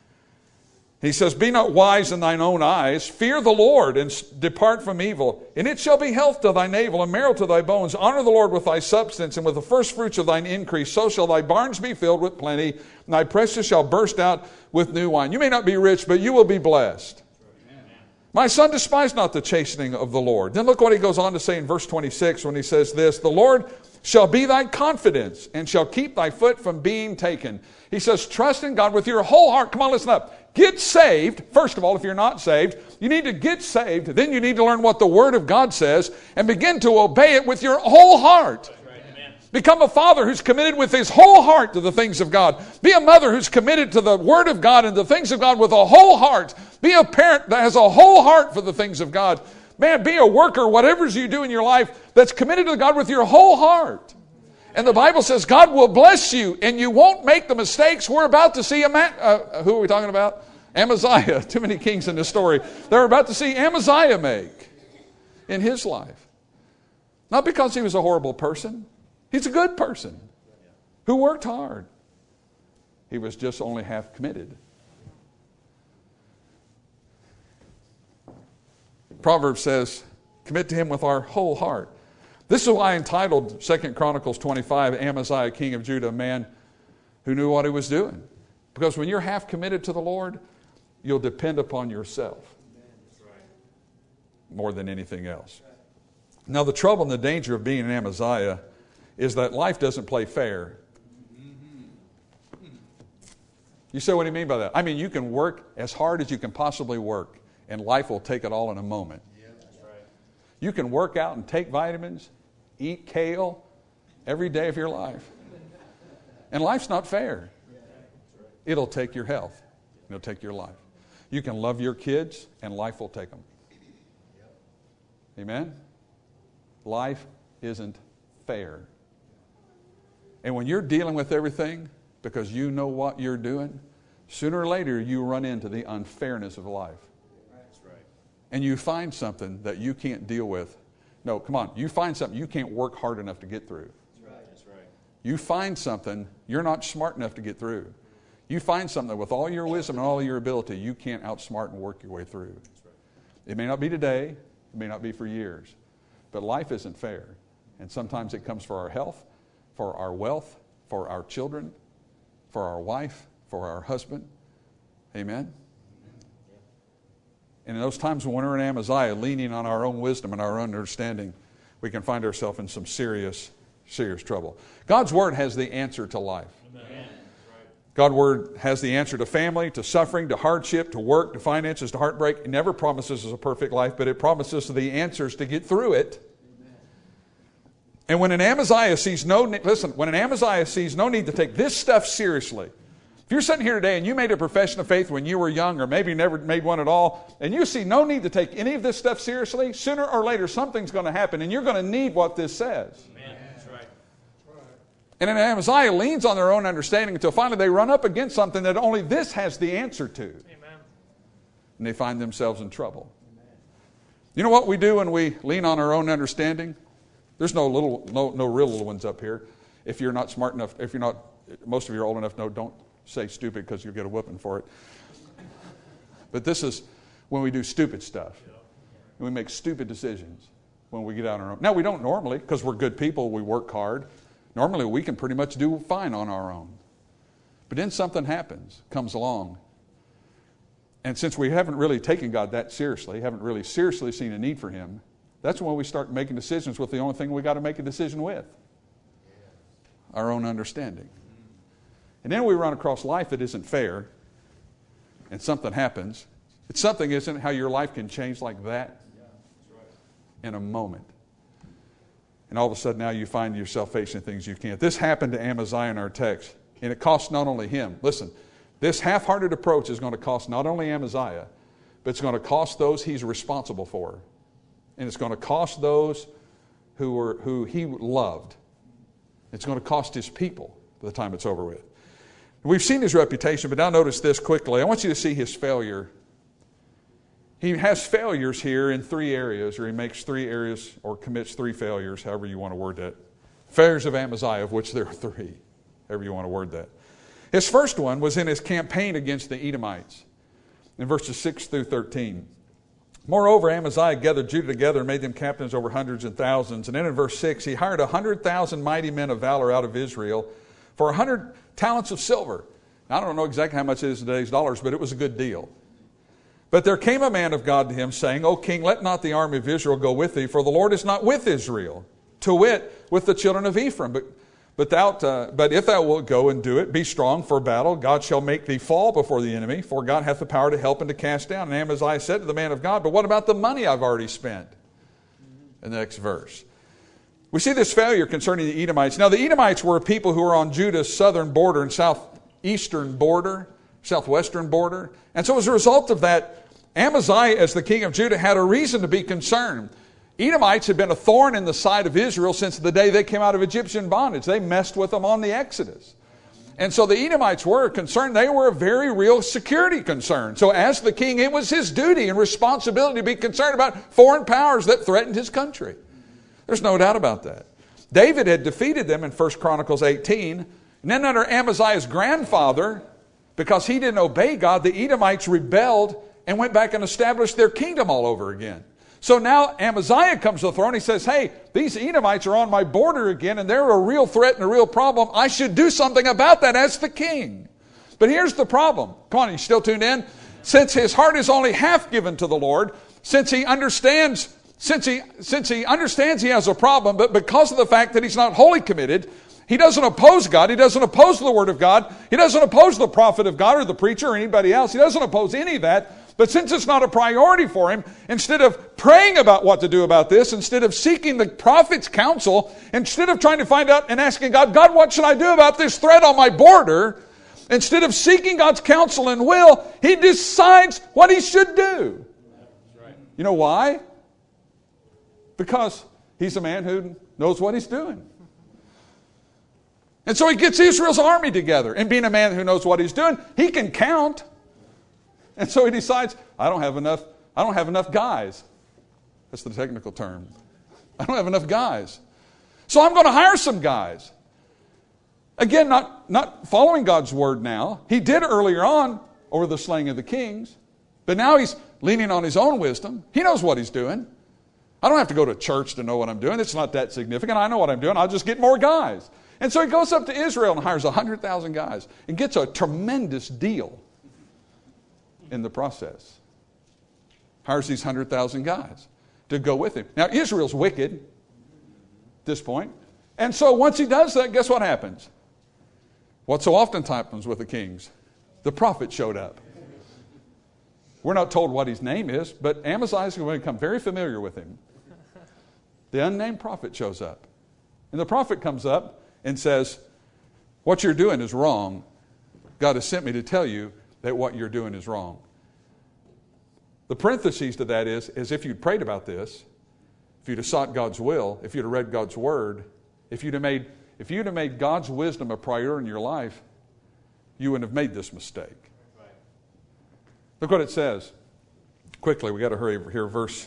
He says, be not wise in thine own eyes. Fear the Lord and depart from evil. And it shall be health to thy navel and marrow to thy bones. Honor the Lord with thy substance and with the first fruits of thine increase. So shall thy barns be filled with plenty, and thy presses shall burst out with new wine. You may not be rich, but you will be blessed. Amen. My son, despise not the chastening of the Lord. Then look what he goes on to say in verse twenty-six when he says this, the Lord shall be thy confidence and shall keep thy foot from being taken. He says, trust in God with your whole heart. Come on, listen up. Get saved. First of all, if you're not saved, you need to get saved. Then you need to learn what the Word of God says and begin to obey it with your whole heart. Right. Become a father who's committed with his whole heart to the things of God. Be a mother who's committed to the Word of God and the things of God with a whole heart. Be a parent that has a whole heart for the things of God. Man, be a worker, whatever you do in your life, that's committed to God with your whole heart. And the Bible says God will bless you and you won't make the mistakes we're about to see. A man, uh, who are we talking about? Amaziah. Too many kings in this story. They're about to see Amaziah make in his life. Not because he was a horrible person. He's a good person who worked hard. He was just only half committed. Proverbs says, commit to Him with our whole heart. This is why I entitled Second Chronicles twenty-five, Amaziah, king of Judah, a man who knew what he was doing. Because when you're half committed to the Lord, you'll depend upon yourself more than anything else. Now, the trouble and the danger of being an Amaziah is that life doesn't play fair. You say, what do you mean by that? I mean, you can work as hard as you can possibly work, and life will take it all in a moment. You can work out and take vitamins, eat kale every day of your life. And life's not fair. It'll take your health. It'll take your life. You can love your kids and life will take them. Amen? Life isn't fair. And when you're dealing with everything because you know what you're doing, sooner or later you run into the unfairness of life. And you find something that you can't deal with. No, come on. You find something you can't work hard enough to get through. That's right. That's right. You find something you're not smart enough to get through. You find something that with all your wisdom and all your ability, you can't outsmart and work your way through. That's right. It may not be today. It may not be for years. But life isn't fair. And sometimes it comes for our health, for our wealth, for our children, for our wife, for our husband. Amen? And in those times when we're in Amaziah, leaning on our own wisdom and our own understanding, we can find ourselves in some serious, serious trouble. God's Word has the answer to life. Amen. God's Word has the answer to family, to suffering, to hardship, to work, to finances, to heartbreak. It never promises us a perfect life, but it promises the answers to get through it. Amen. And when an Amaziah sees no, listen, when an Amaziah sees no need to take this stuff seriously, if you're sitting here today and you made a profession of faith when you were young or maybe never made one at all, and you see no need to take any of this stuff seriously, sooner or later something's going to happen and you're going to need what this says. Amen. That's right. And an Amaziah leans on their own understanding until finally they run up against something that only this has the answer to. Amen. And they find themselves in trouble. Amen. You know what we do when we lean on our own understanding? There's no little, no, no real little ones up here. If you're not smart enough, if you're not, most of you are old enough, no, don't say stupid because you'll get a whooping for it. But this is when we do stupid stuff. And we make stupid decisions when we get out on our own. Now, we don't normally because we're good people. We work hard. Normally, we can pretty much do fine on our own. But then something happens, comes along. And since we haven't really taken God that seriously, haven't really seriously seen a need for Him, that's when we start making decisions with the only thing we got to make a decision with. Our own understanding. And then we run across life that isn't fair, and something happens. It's something, isn't it, how your life can change like that in a moment. And all of a sudden now you find yourself facing things you can't. This happened to Amaziah in our text, and it cost not only him. Listen, this half-hearted approach is going to cost not only Amaziah, but it's going to cost those he's responsible for. And it's going to cost those who were who he loved. It's going to cost his people by the time it's over with. We've seen his reputation, but now notice this quickly. I want you to see his failure. He has failures here in three areas, or he makes three areas, or commits three failures, however you want to word that. Failures of Amaziah, of which there are three, however you want to word that. His first one was in his campaign against the Edomites, in verses six through thirteen. Moreover, Amaziah gathered Judah together and made them captains over hundreds and thousands. And then in verse six, he hired a hundred thousand mighty men of valor out of Israel for a hundred talents of silver. Now, I don't know exactly how much it is in today's dollars, but it was a good deal. But there came a man of God to him, saying, O king, let not the army of Israel go with thee, for the Lord is not with Israel, to wit, with the children of Ephraim. But But, thou, uh, but if thou wilt go and do it, be strong for battle. God shall make thee fall before the enemy, for God hath the power to help and to cast down. And Amaziah said to the man of God, but what about the money I've already spent? In the next verse. We see this failure concerning the Edomites. Now the Edomites were a people who were on Judah's southern border and southeastern border, southwestern border. And so as a result of that, Amaziah, as the king of Judah, had a reason to be concerned. Edomites had been a thorn in the side of Israel since the day they came out of Egyptian bondage. They messed with them on the Exodus. And so the Edomites were concerned. They were a very real security concern. So as the king, it was his duty and responsibility to be concerned about foreign powers that threatened his country. There's no doubt about that. David had defeated them in First Chronicles eighteen. And then under Amaziah's grandfather, because he didn't obey God, the Edomites rebelled and went back and established their kingdom all over again. So now Amaziah comes to the throne. He says, hey, these Edomites are on my border again, and they're a real threat and a real problem. I should do something about that as the king. But here's the problem. Come on, you still tuned in? Since his heart is only half given to the Lord, since he understands, since he, since he understands he has a problem, but because of the fact that he's not wholly committed, he doesn't oppose God. He doesn't oppose the Word of God. He doesn't oppose the prophet of God or the preacher or anybody else. He doesn't oppose any of that. But since it's not a priority for him, instead of praying about what to do about this, instead of seeking the prophet's counsel, instead of trying to find out and asking God, God, what should I do about this threat on my border? Instead of seeking God's counsel and will, he decides what he should do. Right. You know why? Because he's a man who knows what he's doing. And so he gets Israel's army together. And being a man who knows what he's doing, he can count. And so he decides, I don't have enough, I don't have enough guys. That's the technical term. I don't have enough guys. So I'm going to hire some guys. Again, not, not following God's word now. He did earlier on over the slaying of the kings. But now he's leaning on his own wisdom. He knows what he's doing. I don't have to go to church to know what I'm doing. It's not that significant. I know what I'm doing. I'll just get more guys. And so he goes up to Israel and hires one hundred thousand guys and gets a tremendous deal in the process. Hires these one hundred thousand guys to go with him. Now, Israel's wicked at this point. And so once he does that, guess what happens? What so often happens with the kings? The prophet showed up. We're not told what his name is, but Amaziah is going to become very familiar with him. The unnamed prophet shows up. And the prophet comes up and says, what you're doing is wrong. God has sent me to tell you that what you're doing is wrong. The parentheses to that is, is if you'd prayed about this, if you'd have sought God's will, if you'd have read God's word, if you'd have made, if you'd have made God's wisdom a priority in your life, you wouldn't have made this mistake. Right. Look what it says. Quickly, we got to hurry over here. Verse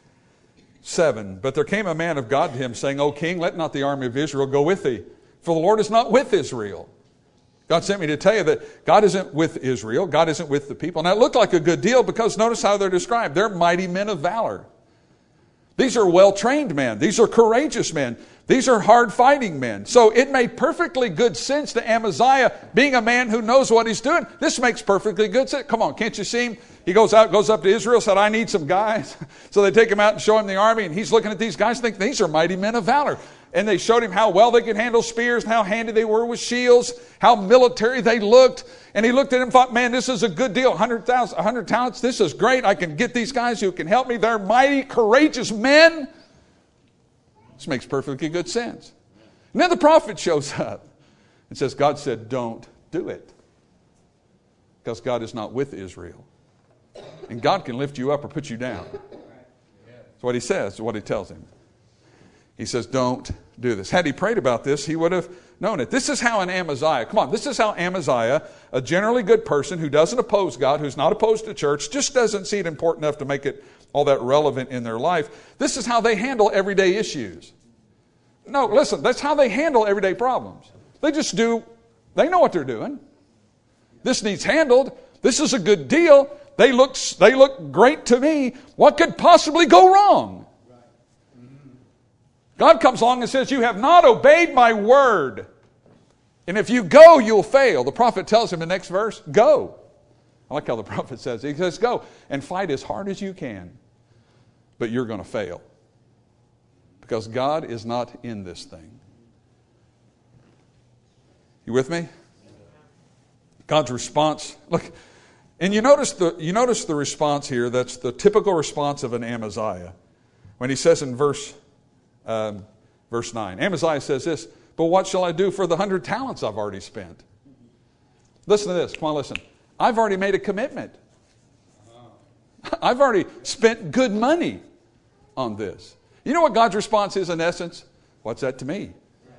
seven. But there came a man of God to him, saying, O king, let not the army of Israel go with thee, for the Lord is not with Israel. God sent me to tell you that God isn't with Israel. God isn't with the people. Now, it looked like a good deal because notice how they're described. They're mighty men of valor. These are well-trained men. These are courageous men. These are hard fighting men. So it made perfectly good sense to Amaziah, being a man who knows what he's doing. This makes perfectly good sense. Come on, can't you see him? He goes out, goes up to Israel, said, I need some guys. So they take him out and show him the army, and he's looking at these guys thinking, these are mighty men of valor. And they showed him how well they could handle spears and how handy they were with shields, how military they looked. And he looked at him and thought, man, this is a good deal. one hundred thousand, one hundred talents, this is great. I can get these guys who can help me. They're mighty, courageous men. This makes perfectly good sense. And then the prophet shows up and says, God said, don't do it. Because God is not with Israel. And God can lift you up or put you down. That's what he says, what he tells him. He says, don't do this. Had he prayed about this, he would have known it. This is how an Amaziah, come on, this is how Amaziah, a generally good person who doesn't oppose God, who's not opposed to church, just doesn't see it important enough to make it all that relevant in their life. This is how they handle everyday issues. No, listen, that's how they handle everyday problems. They just do, they know what they're doing. This needs handled. This is a good deal. They look, they look great to me. What could possibly go wrong? God comes along and says, you have not obeyed my word. And if you go, you'll fail. The prophet tells him in the next verse, go. I like how the prophet says it. He says, go and fight as hard as you can. But you're going to fail. Because God is not in this thing. You with me? God's response. Look, and you notice the you notice the response here. That's the typical response of an Amaziah. When he says in verse um, verse nine, Amaziah says this, but what shall I do for the hundred talents I've already spent? Listen to this. Come on, listen. I've already made a commitment. I've already spent good money on this. You know what God's response is in essence? What's that to me?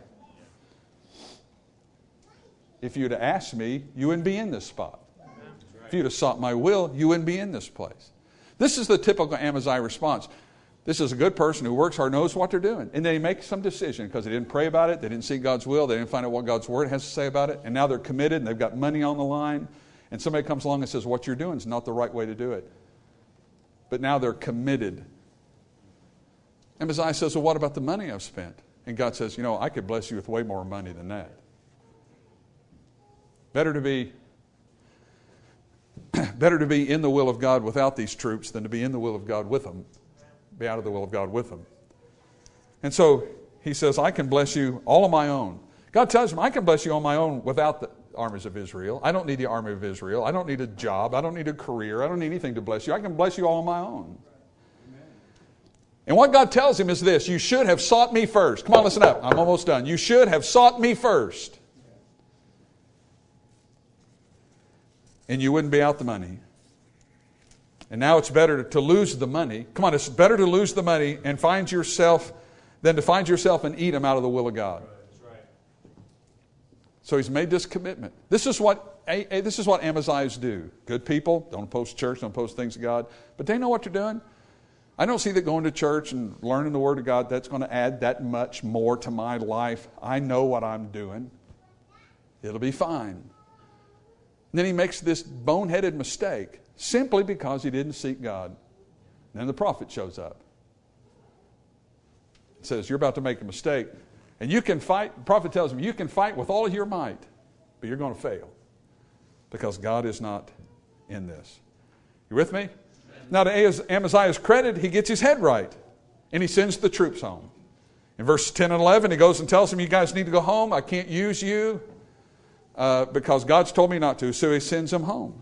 If you'd have asked me, you wouldn't be in this spot. If you'd have sought my will, you wouldn't be in this place. This is the typical Amaziah response. This is a good person who works hard, knows what they're doing. And then he makes some decision because they didn't pray about it, they didn't seek God's will, they didn't find out what God's word has to say about it, and now they're committed and they've got money on the line. And somebody comes along and says, what you're doing is not the right way to do it. But now they're committed. Amaziah says, well, what about the money I've spent? And God says, you know, I could bless you with way more money than that. Better to be better to be in the will of God without these troops than to be in the will of God with them. Be out of the will of God with them. And so he says, I can bless you all on my own. God tells him, I can bless you on my own without the armies of Israel. I don't need the army of Israel. I don't need a job. I don't need a career. I don't need anything to bless you. I can bless you all on my own. And what God tells him is this, you should have sought me first. Come on, listen up. I'm almost done. You should have sought me first. And you wouldn't be out the money. And now it's better to lose the money. Come on, it's better to lose the money and find yourself than to find yourself and eat them out of the will of God. So he's made this commitment. This is what this is what Amaziahs do. Good people, don't oppose church, don't oppose things of God, but they know what they're doing. I don't see that going to church and learning the Word of God, that's going to add that much more to my life. I know what I'm doing. It'll be fine. And then he makes this boneheaded mistake simply because he didn't seek God. And then the prophet shows up. It says, you're about to make a mistake. And you can fight, the prophet tells him, you can fight with all of your might, but you're going to fail. Because God is not in this. You with me? Now to Amaziah's credit, he gets his head right. And he sends the troops home. In verse ten and eleven, he goes and tells them, you guys need to go home. I can't use you uh, because God's told me not to. So he sends them home.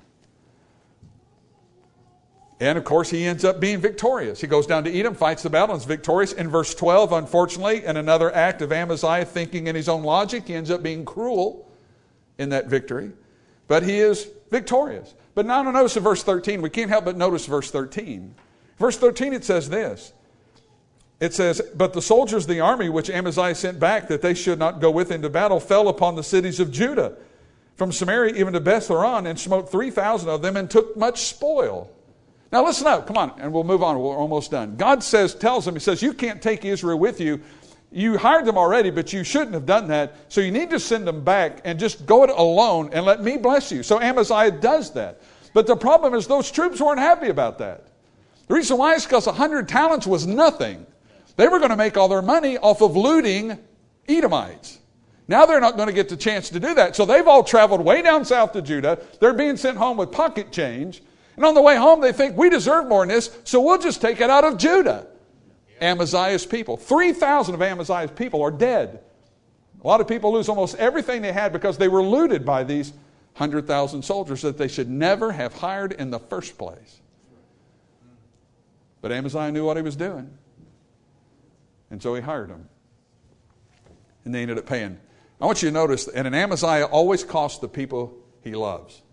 And of course, he ends up being victorious. He goes down to Edom, fights the battle, and is victorious. In verse twelve, unfortunately, in another act of Amaziah thinking in his own logic, he ends up being cruel in that victory. But he is victorious. But now notice in verse thirteen, we can't help but notice verse thirteen. Verse thirteen, it says this. It says, but the soldiers of the army which Amaziah sent back that they should not go with into battle fell upon the cities of Judah, from Samaria even to Beth-horon, and smote three thousand of them and took much spoil. Now listen up, come on, and we'll move on. We're almost done. God says, tells them, he says, you can't take Israel with you. You hired them already, but you shouldn't have done that. So you need to send them back and just go it alone and let me bless you. So Amaziah does that. But the problem is those troops weren't happy about that. The reason why is because a hundred talents was nothing. They were going to make all their money off of looting Edomites. Now they're not going to get the chance to do that. So they've all traveled way down south to Judah. They're being sent home with pocket change. And on the way home, they think, we deserve more than this, so we'll just take it out of Judah. Amaziah's people. three thousand of Amaziah's people are dead. A lot of people lose almost everything they had because they were looted by these one hundred thousand soldiers that they should never have hired in the first place. But Amaziah knew what he was doing. And so he hired them. And they ended up paying. I want you to notice, and an Amaziah always costs the people he loves.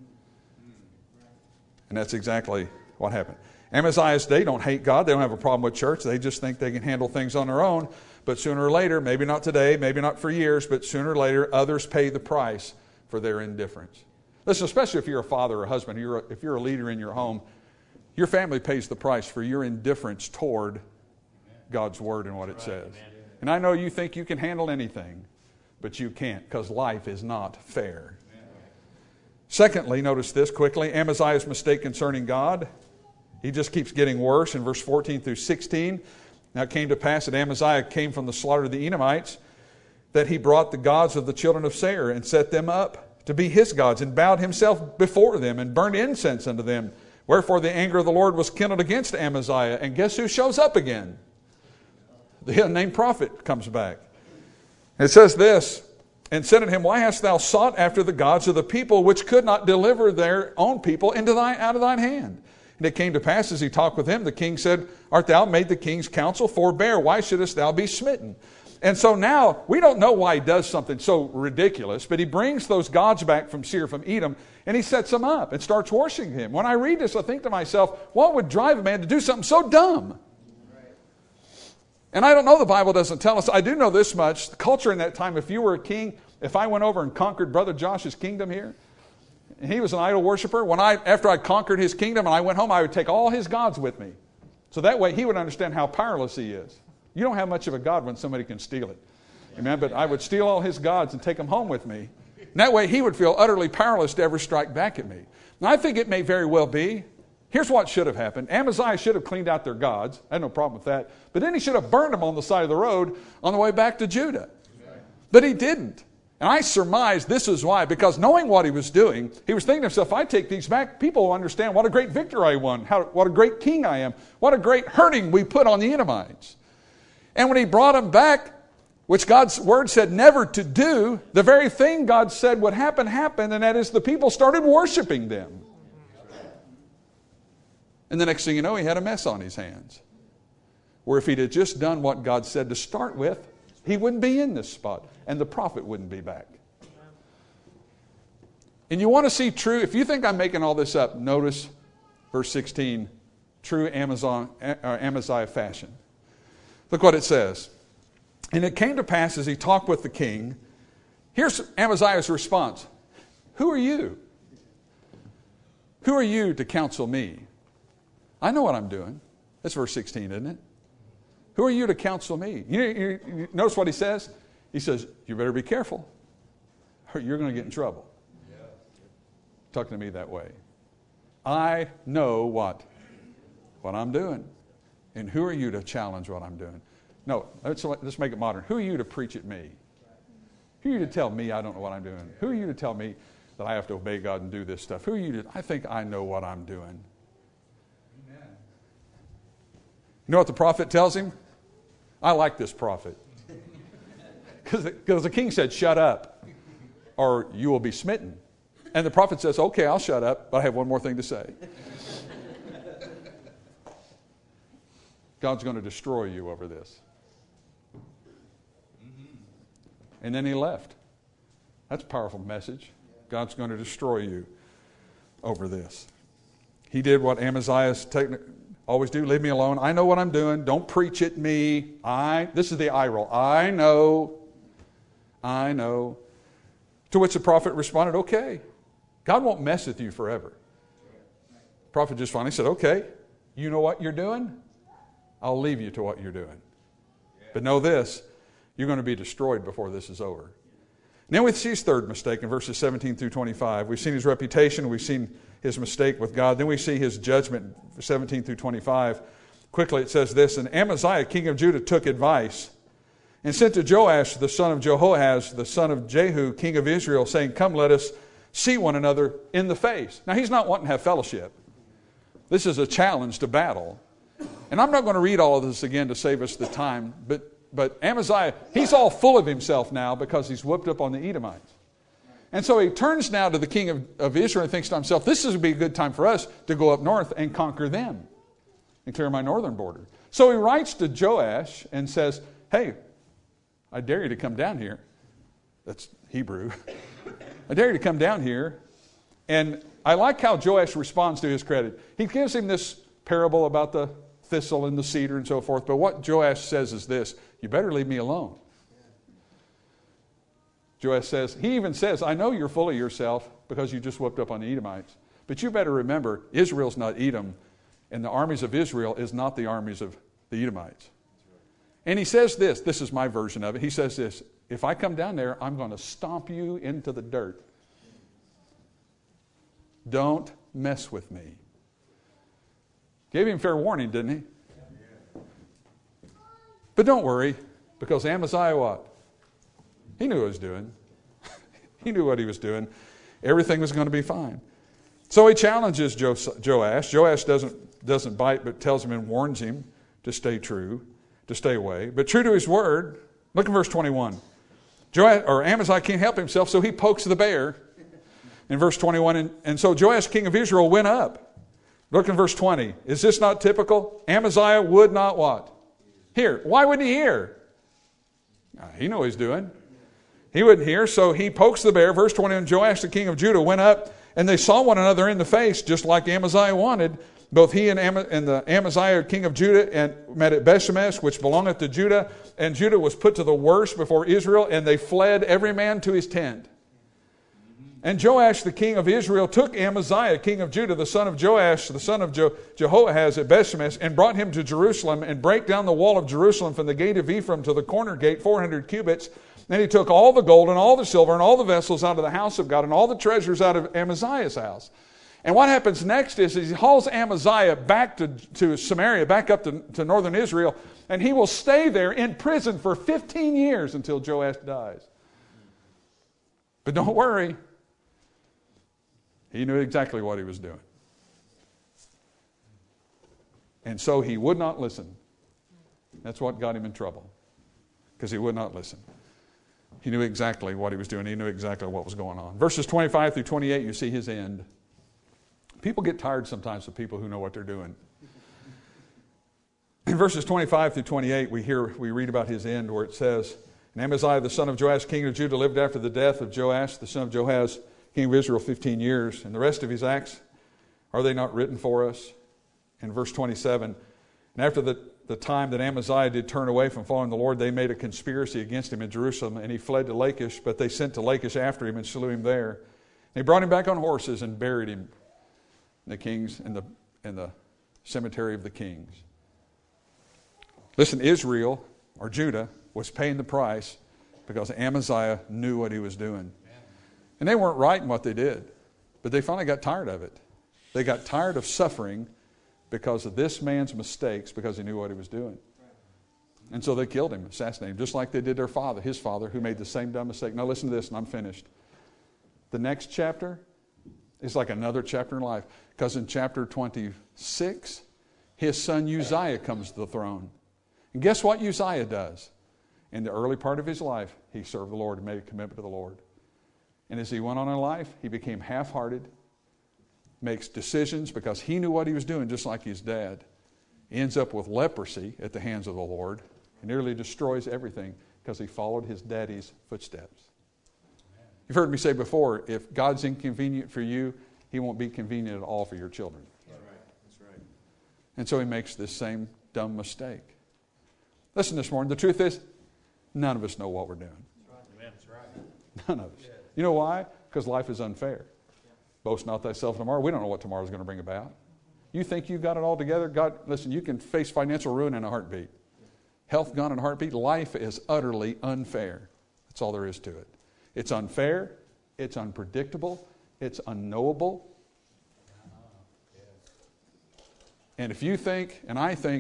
And that's exactly what happened. Amaziah's day don't hate God. They don't have a problem with church. They just think they can handle things on their own. But sooner or later, maybe not today, maybe not for years, but sooner or later, others pay the price for their indifference. Listen, especially if you're a father or a husband, you're a, if you're a leader in your home, your family pays the price for your indifference toward God's Word and what it says. And I know you think you can handle anything, but you can't, because life is not fair. Secondly, notice this quickly, Amaziah's mistake concerning God. He just keeps getting worse in verse fourteen through sixteen. Now it came to pass that Amaziah came from the slaughter of the Edomites, that he brought the gods of the children of Seir and set them up to be his gods, and bowed himself before them and burned incense unto them. Wherefore the anger of the Lord was kindled against Amaziah. And guess who shows up again? The unnamed prophet comes back. It says this, and said unto him, why hast thou sought after the gods of the people, which could not deliver their own people into thy, out of thine hand? And it came to pass, as he talked with him, the king said, art thou made the king's counsel? Forbear, why shouldest thou be smitten? And so now, we don't know why he does something so ridiculous, but he brings those gods back from Seir, from Edom, and he sets them up and starts worshiping him. When I read this, I think to myself, what would drive a man to do something so dumb? And I don't know, the Bible doesn't tell us. I do know this much. The culture in that time, if you were a king, if I went over and conquered Brother Josh's kingdom here, and he was an idol worshiper, when I, after I conquered his kingdom and I went home, I would take all his gods with me. So that way he would understand how powerless he is. You don't have much of a God when somebody can steal it. Amen. But I would steal all his gods and take them home with me. And that way he would feel utterly powerless to ever strike back at me. Now I think it may very well be. Here's what should have happened. Amaziah should have cleaned out their gods. I had no problem with that. But then he should have burned them on the side of the road on the way back to Judah. But he didn't. And I surmise this is why. Because knowing what he was doing, he was thinking to himself, if I take these back, people will understand what a great victor I won. How, what a great king I am. What a great hurting we put on the Edomites. And when he brought them back, which God's word said never to do, the very thing God said would happen, happened. And that is the people started worshiping them. And the next thing you know, he had a mess on his hands. Where if he'd have just done what God said to start with, he wouldn't be in this spot. And the prophet wouldn't be back. And you want to see true, if you think I'm making all this up, notice verse sixteen, true Amazon, uh, Amaziah fashion. Look what it says. And it came to pass as he talked with the king, here's Amaziah's response. Who are you? Who are you to counsel me? I know what I'm doing. That's verse sixteen, isn't it? Who are you to counsel me? You, you, you notice what he says? He says, you better be careful, or you're going to get in trouble. Yeah. Talking to me that way. I know what? What I'm doing. And who are you to challenge what I'm doing? No, let's, let's make it modern. Who are you to preach at me? Who are you to tell me I don't know what I'm doing? Who are you to tell me that I have to obey God and do this stuff? Who are you to, I think I know what I'm doing. Amen. You know what the prophet tells him? I like this prophet. Because the king said, shut up, or you will be smitten. And the prophet says, okay, I'll shut up, but I have one more thing to say. God's going to destroy you over this. And then he left. That's a powerful message. God's going to destroy you over this. He did what Amaziah's techni- always do. Leave me alone. I know what I'm doing. Don't preach at me. I. This is the eye roll. I know. I know. To which the prophet responded, okay. God won't mess with you forever. The prophet just finally said, okay, you know what you're doing? I'll leave you to what you're doing. But know this, you're going to be destroyed before this is over. Now we see his third mistake in verses seventeen through twenty-five. We've seen his reputation. We've seen his mistake with God. Then we see his judgment, seventeen through twenty-five. quickly it says this, and Amaziah, king of Judah, took advice and sent to Joash, the son of Jehoahaz, the son of Jehu, king of Israel, saying, come, let us see one another in the face. Now, he's not wanting to have fellowship. This is a challenge to battle. And I'm not going to read all of this again to save us the time, but, but Amaziah, he's all full of himself now because he's whooped up on the Edomites. And so he turns now to the king of, of Israel and thinks to himself, this would be a good time for us to go up north and conquer them and clear my northern border. So he writes to Joash and says, hey, I dare you to come down here. That's Hebrew. I dare you to come down here. And I like how Joash responds to his credit. He gives him this parable about the thistle and the cedar and so forth. But what Joash says is this, you better leave me alone. Joash says, he even says, I know you're full of yourself because you just whooped up on the Edomites. But you better remember, Israel's not Edom, and the armies of Israel is not the armies of the Edomites. And he says this, this is my version of it. He says this, if I come down there, I'm going to stomp you into the dirt. Don't mess with me. Gave him fair warning, didn't he? But don't worry, because Amaziah what? He knew what he was doing. He knew what he was doing. Everything was going to be fine. So he challenges Joash. Joash doesn't, doesn't bite, but tells him and warns him to stay true, to stay away. But true to his word, look at verse twenty-one. Joash, or Amaziah can't help himself, so he pokes the bear. In verse twenty-one, and, and so Joash, king of Israel, went up. Look in verse twenty. Is this not typical? Amaziah would not what? Hear. Why wouldn't he hear? He knew what he's doing. He wouldn't hear, so he pokes the bear. Verse twenty, and Joash, the king of Judah, went up, and they saw one another in the face, just like Amaziah wanted. Both he and, Am- and the Amaziah, king of Judah, and met at Bethshemesh, which belongeth to Judah. And Judah was put to the worst before Israel, and they fled every man to his tent. And Joash, the king of Israel, took Amaziah, king of Judah, the son of Joash, the son of Je- Jehoahaz at Bethshemesh, and brought him to Jerusalem, and brake down the wall of Jerusalem from the gate of Ephraim to the corner gate, four hundred cubits. And he took all the gold and all the silver and all the vessels out of the house of God and all the treasures out of Amaziah's house. And what happens next is he hauls Amaziah back to, to Samaria, back up to, to northern Israel, and he will stay there in prison for fifteen years until Joash dies. But don't worry. He knew exactly what he was doing. And so he would not listen. That's what got him in trouble. Because he would not listen. He knew exactly what he was doing. He knew exactly what was going on. Verses twenty-five through twenty-eight, you see his end. People get tired sometimes of people who know what they're doing. In verses twenty-five through twenty-eight, we hear, we read about his end where it says, and Amaziah, the son of Joash, king of Judah, lived after the death of Joash, the son of Jehoahaz, king of Israel, fifteen years. And the rest of his acts, are they not written for us? In verse twenty-seven, and after the, the time that Amaziah did turn away from following the Lord, they made a conspiracy against him in Jerusalem, and he fled to Lachish, but they sent to Lachish after him and slew him there. And they brought him back on horses and buried him in the kings in the in the cemetery of the kings. Listen, Israel, or Judah, was paying the price because Amaziah knew what he was doing. And they weren't right in what they did, but they finally got tired of it. They got tired of suffering because of this man's mistakes, because he knew what he was doing. And so they killed him, assassinated him, just like they did their father, his father, who made the same dumb mistake. Now listen to this, and I'm finished. The next chapter is like another chapter in life, because in chapter twenty-six, his son Uzziah comes to the throne. And guess what Uzziah does? In the early part of his life, he served the Lord and made a commitment to the Lord. And as he went on in life, he became half-hearted, makes decisions because he knew what he was doing, just like his dad. He ends up with leprosy at the hands of the Lord and nearly destroys everything because he followed his daddy's footsteps. You've heard me say before, if God's inconvenient for you, he won't be convenient at all for your children. That's right. That's right. And so he makes this same dumb mistake. Listen this morning, the truth is, none of us know what we're doing. That's right. None of us. You know why? Because life is unfair. Boast not thyself tomorrow. We don't know what tomorrow is going to bring about. You think you've got it all together? God, listen, you can face financial ruin in a heartbeat. Health gone in a heartbeat. Life is utterly unfair. That's all there is to it. It's unfair. It's unpredictable. It's unknowable. And if you think, and I think,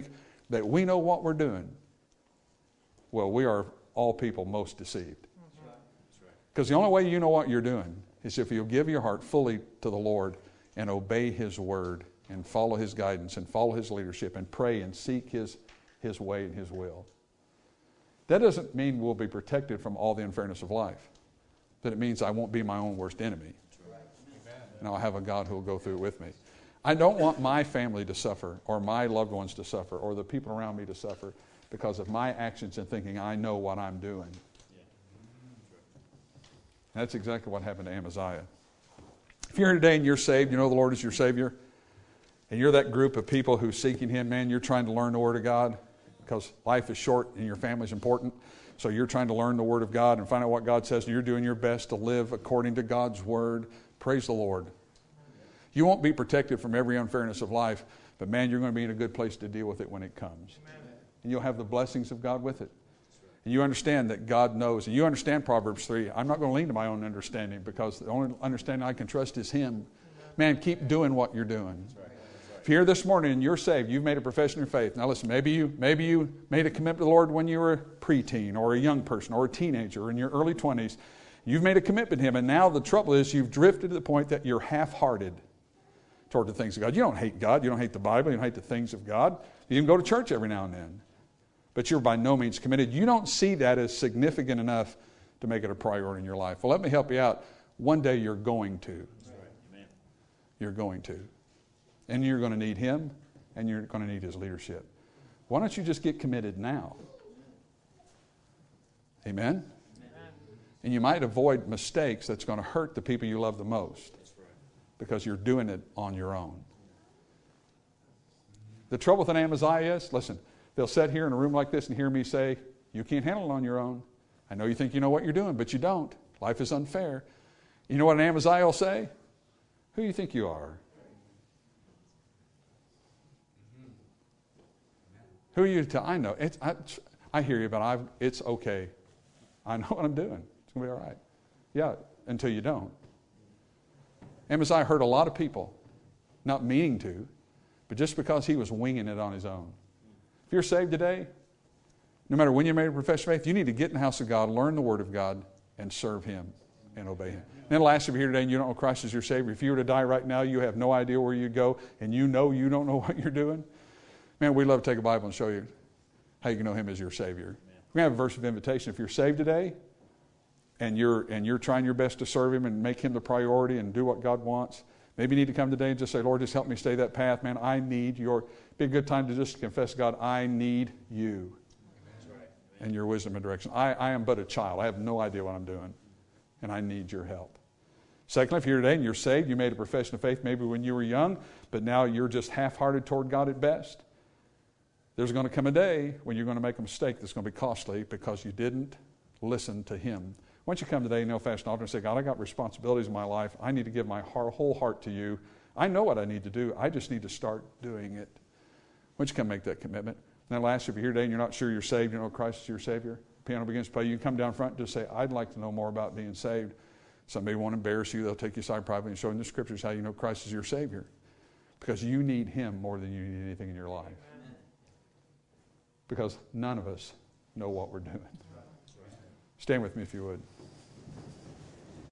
that we know what we're doing, well, we are all people most deceived. Because the only way you know what you're doing is if you'll give your heart fully to the Lord and obey His word and follow His guidance and follow His leadership and pray and seek His, His way and His will. That doesn't mean we'll be protected from all the unfairness of life, but it means I won't be my own worst enemy. And I'll have a God who will go through it with me. I don't want my family to suffer or my loved ones to suffer or the people around me to suffer because of my actions and thinking I know what I'm doing. And that's exactly what happened to Amaziah. If you're here today and you're saved, you know the Lord is your Savior, and you're that group of people who's seeking Him, man, you're trying to learn the Word of God because life is short and your family's important. So you're trying to learn the Word of God and find out what God says, and you're doing your best to live according to God's Word. Praise the Lord. You won't be protected from every unfairness of life, but man, you're going to be in a good place to deal with it when it comes. Amen. And you'll have the blessings of God with it. And you understand that God knows. And you understand Proverbs three. I'm not going to lean to my own understanding because the only understanding I can trust is Him. Man, keep doing what you're doing. That's right. That's right. If you're here this morning and you're saved, you've made a profession of faith. Now listen, maybe you maybe you made a commitment to the Lord when you were a preteen or a young person or a teenager or in your early twenties. You've made a commitment to Him, and now the trouble is you've drifted to the point that you're half-hearted toward the things of God. You don't hate God. You don't hate the Bible. You don't hate the things of God. You can go to church every now and then. But you're by no means committed. You don't see that as significant enough to make it a priority in your life. Well, let me help you out. One day you're going to. Right. You're going to. And you're going to need Him, and you're going to need His leadership. Why don't you just get committed now? Amen? And you might avoid mistakes that's going to hurt the people you love the most because you're doing it on your own. The trouble with an Amaziah is, listen, they'll sit here in a room like this and hear me say, you can't handle it on your own. I know you think you know what you're doing, but you don't. Life is unfair. You know what an Amaziah will say? Who do you think you are? Who are you to? I know. It's, I, I hear you, but I've, it's okay. I know what I'm doing. It's going to be all right. Yeah, until you don't. Amaziah hurt a lot of people, not meaning to, but just because he was winging it on his own. If you're saved today, no matter when you made a profession of faith, you need to get in the house of God, learn the Word of God, and serve Him and obey Him. And then last, if you're here today and you don't know Christ as your Savior, if you were to die right now, you have no idea where you'd go, and you know you don't know what you're doing, man, we'd love to take a Bible and show you how you can know Him as your Savior. We're going to have a verse of invitation. If you're saved today, and you're and you're trying your best to serve Him and make Him the priority and do what God wants, maybe you need to come today and just say, Lord, just help me stay that path. Man, I need your... Be a good time to just confess, God, I need you and your wisdom and direction. I, I am but a child. I have no idea what I'm doing, and I need your help. Secondly, if you're here today and you're saved, you made a profession of faith maybe when you were young, but now you're just half-hearted toward God at best. There's going to come a day when you're going to make a mistake that's going to be costly because you didn't listen to Him. Why don't you come today and kneel fast and altar and say, God, I got responsibilities in my life. I need to give my whole heart to you. I know what I need to do. I just need to start doing it. Why don't you come make that commitment? And then last, if you're here today and you're not sure you're saved, you know Christ is your Savior, the piano begins to play, you can come down front and just say, I'd like to know more about being saved. Somebody won't embarrass you. They'll take you aside privately and show in the Scriptures how you know Christ is your Savior. Because you need Him more than you need anything in your life. Because none of us know what we're doing. Stand with me if you would.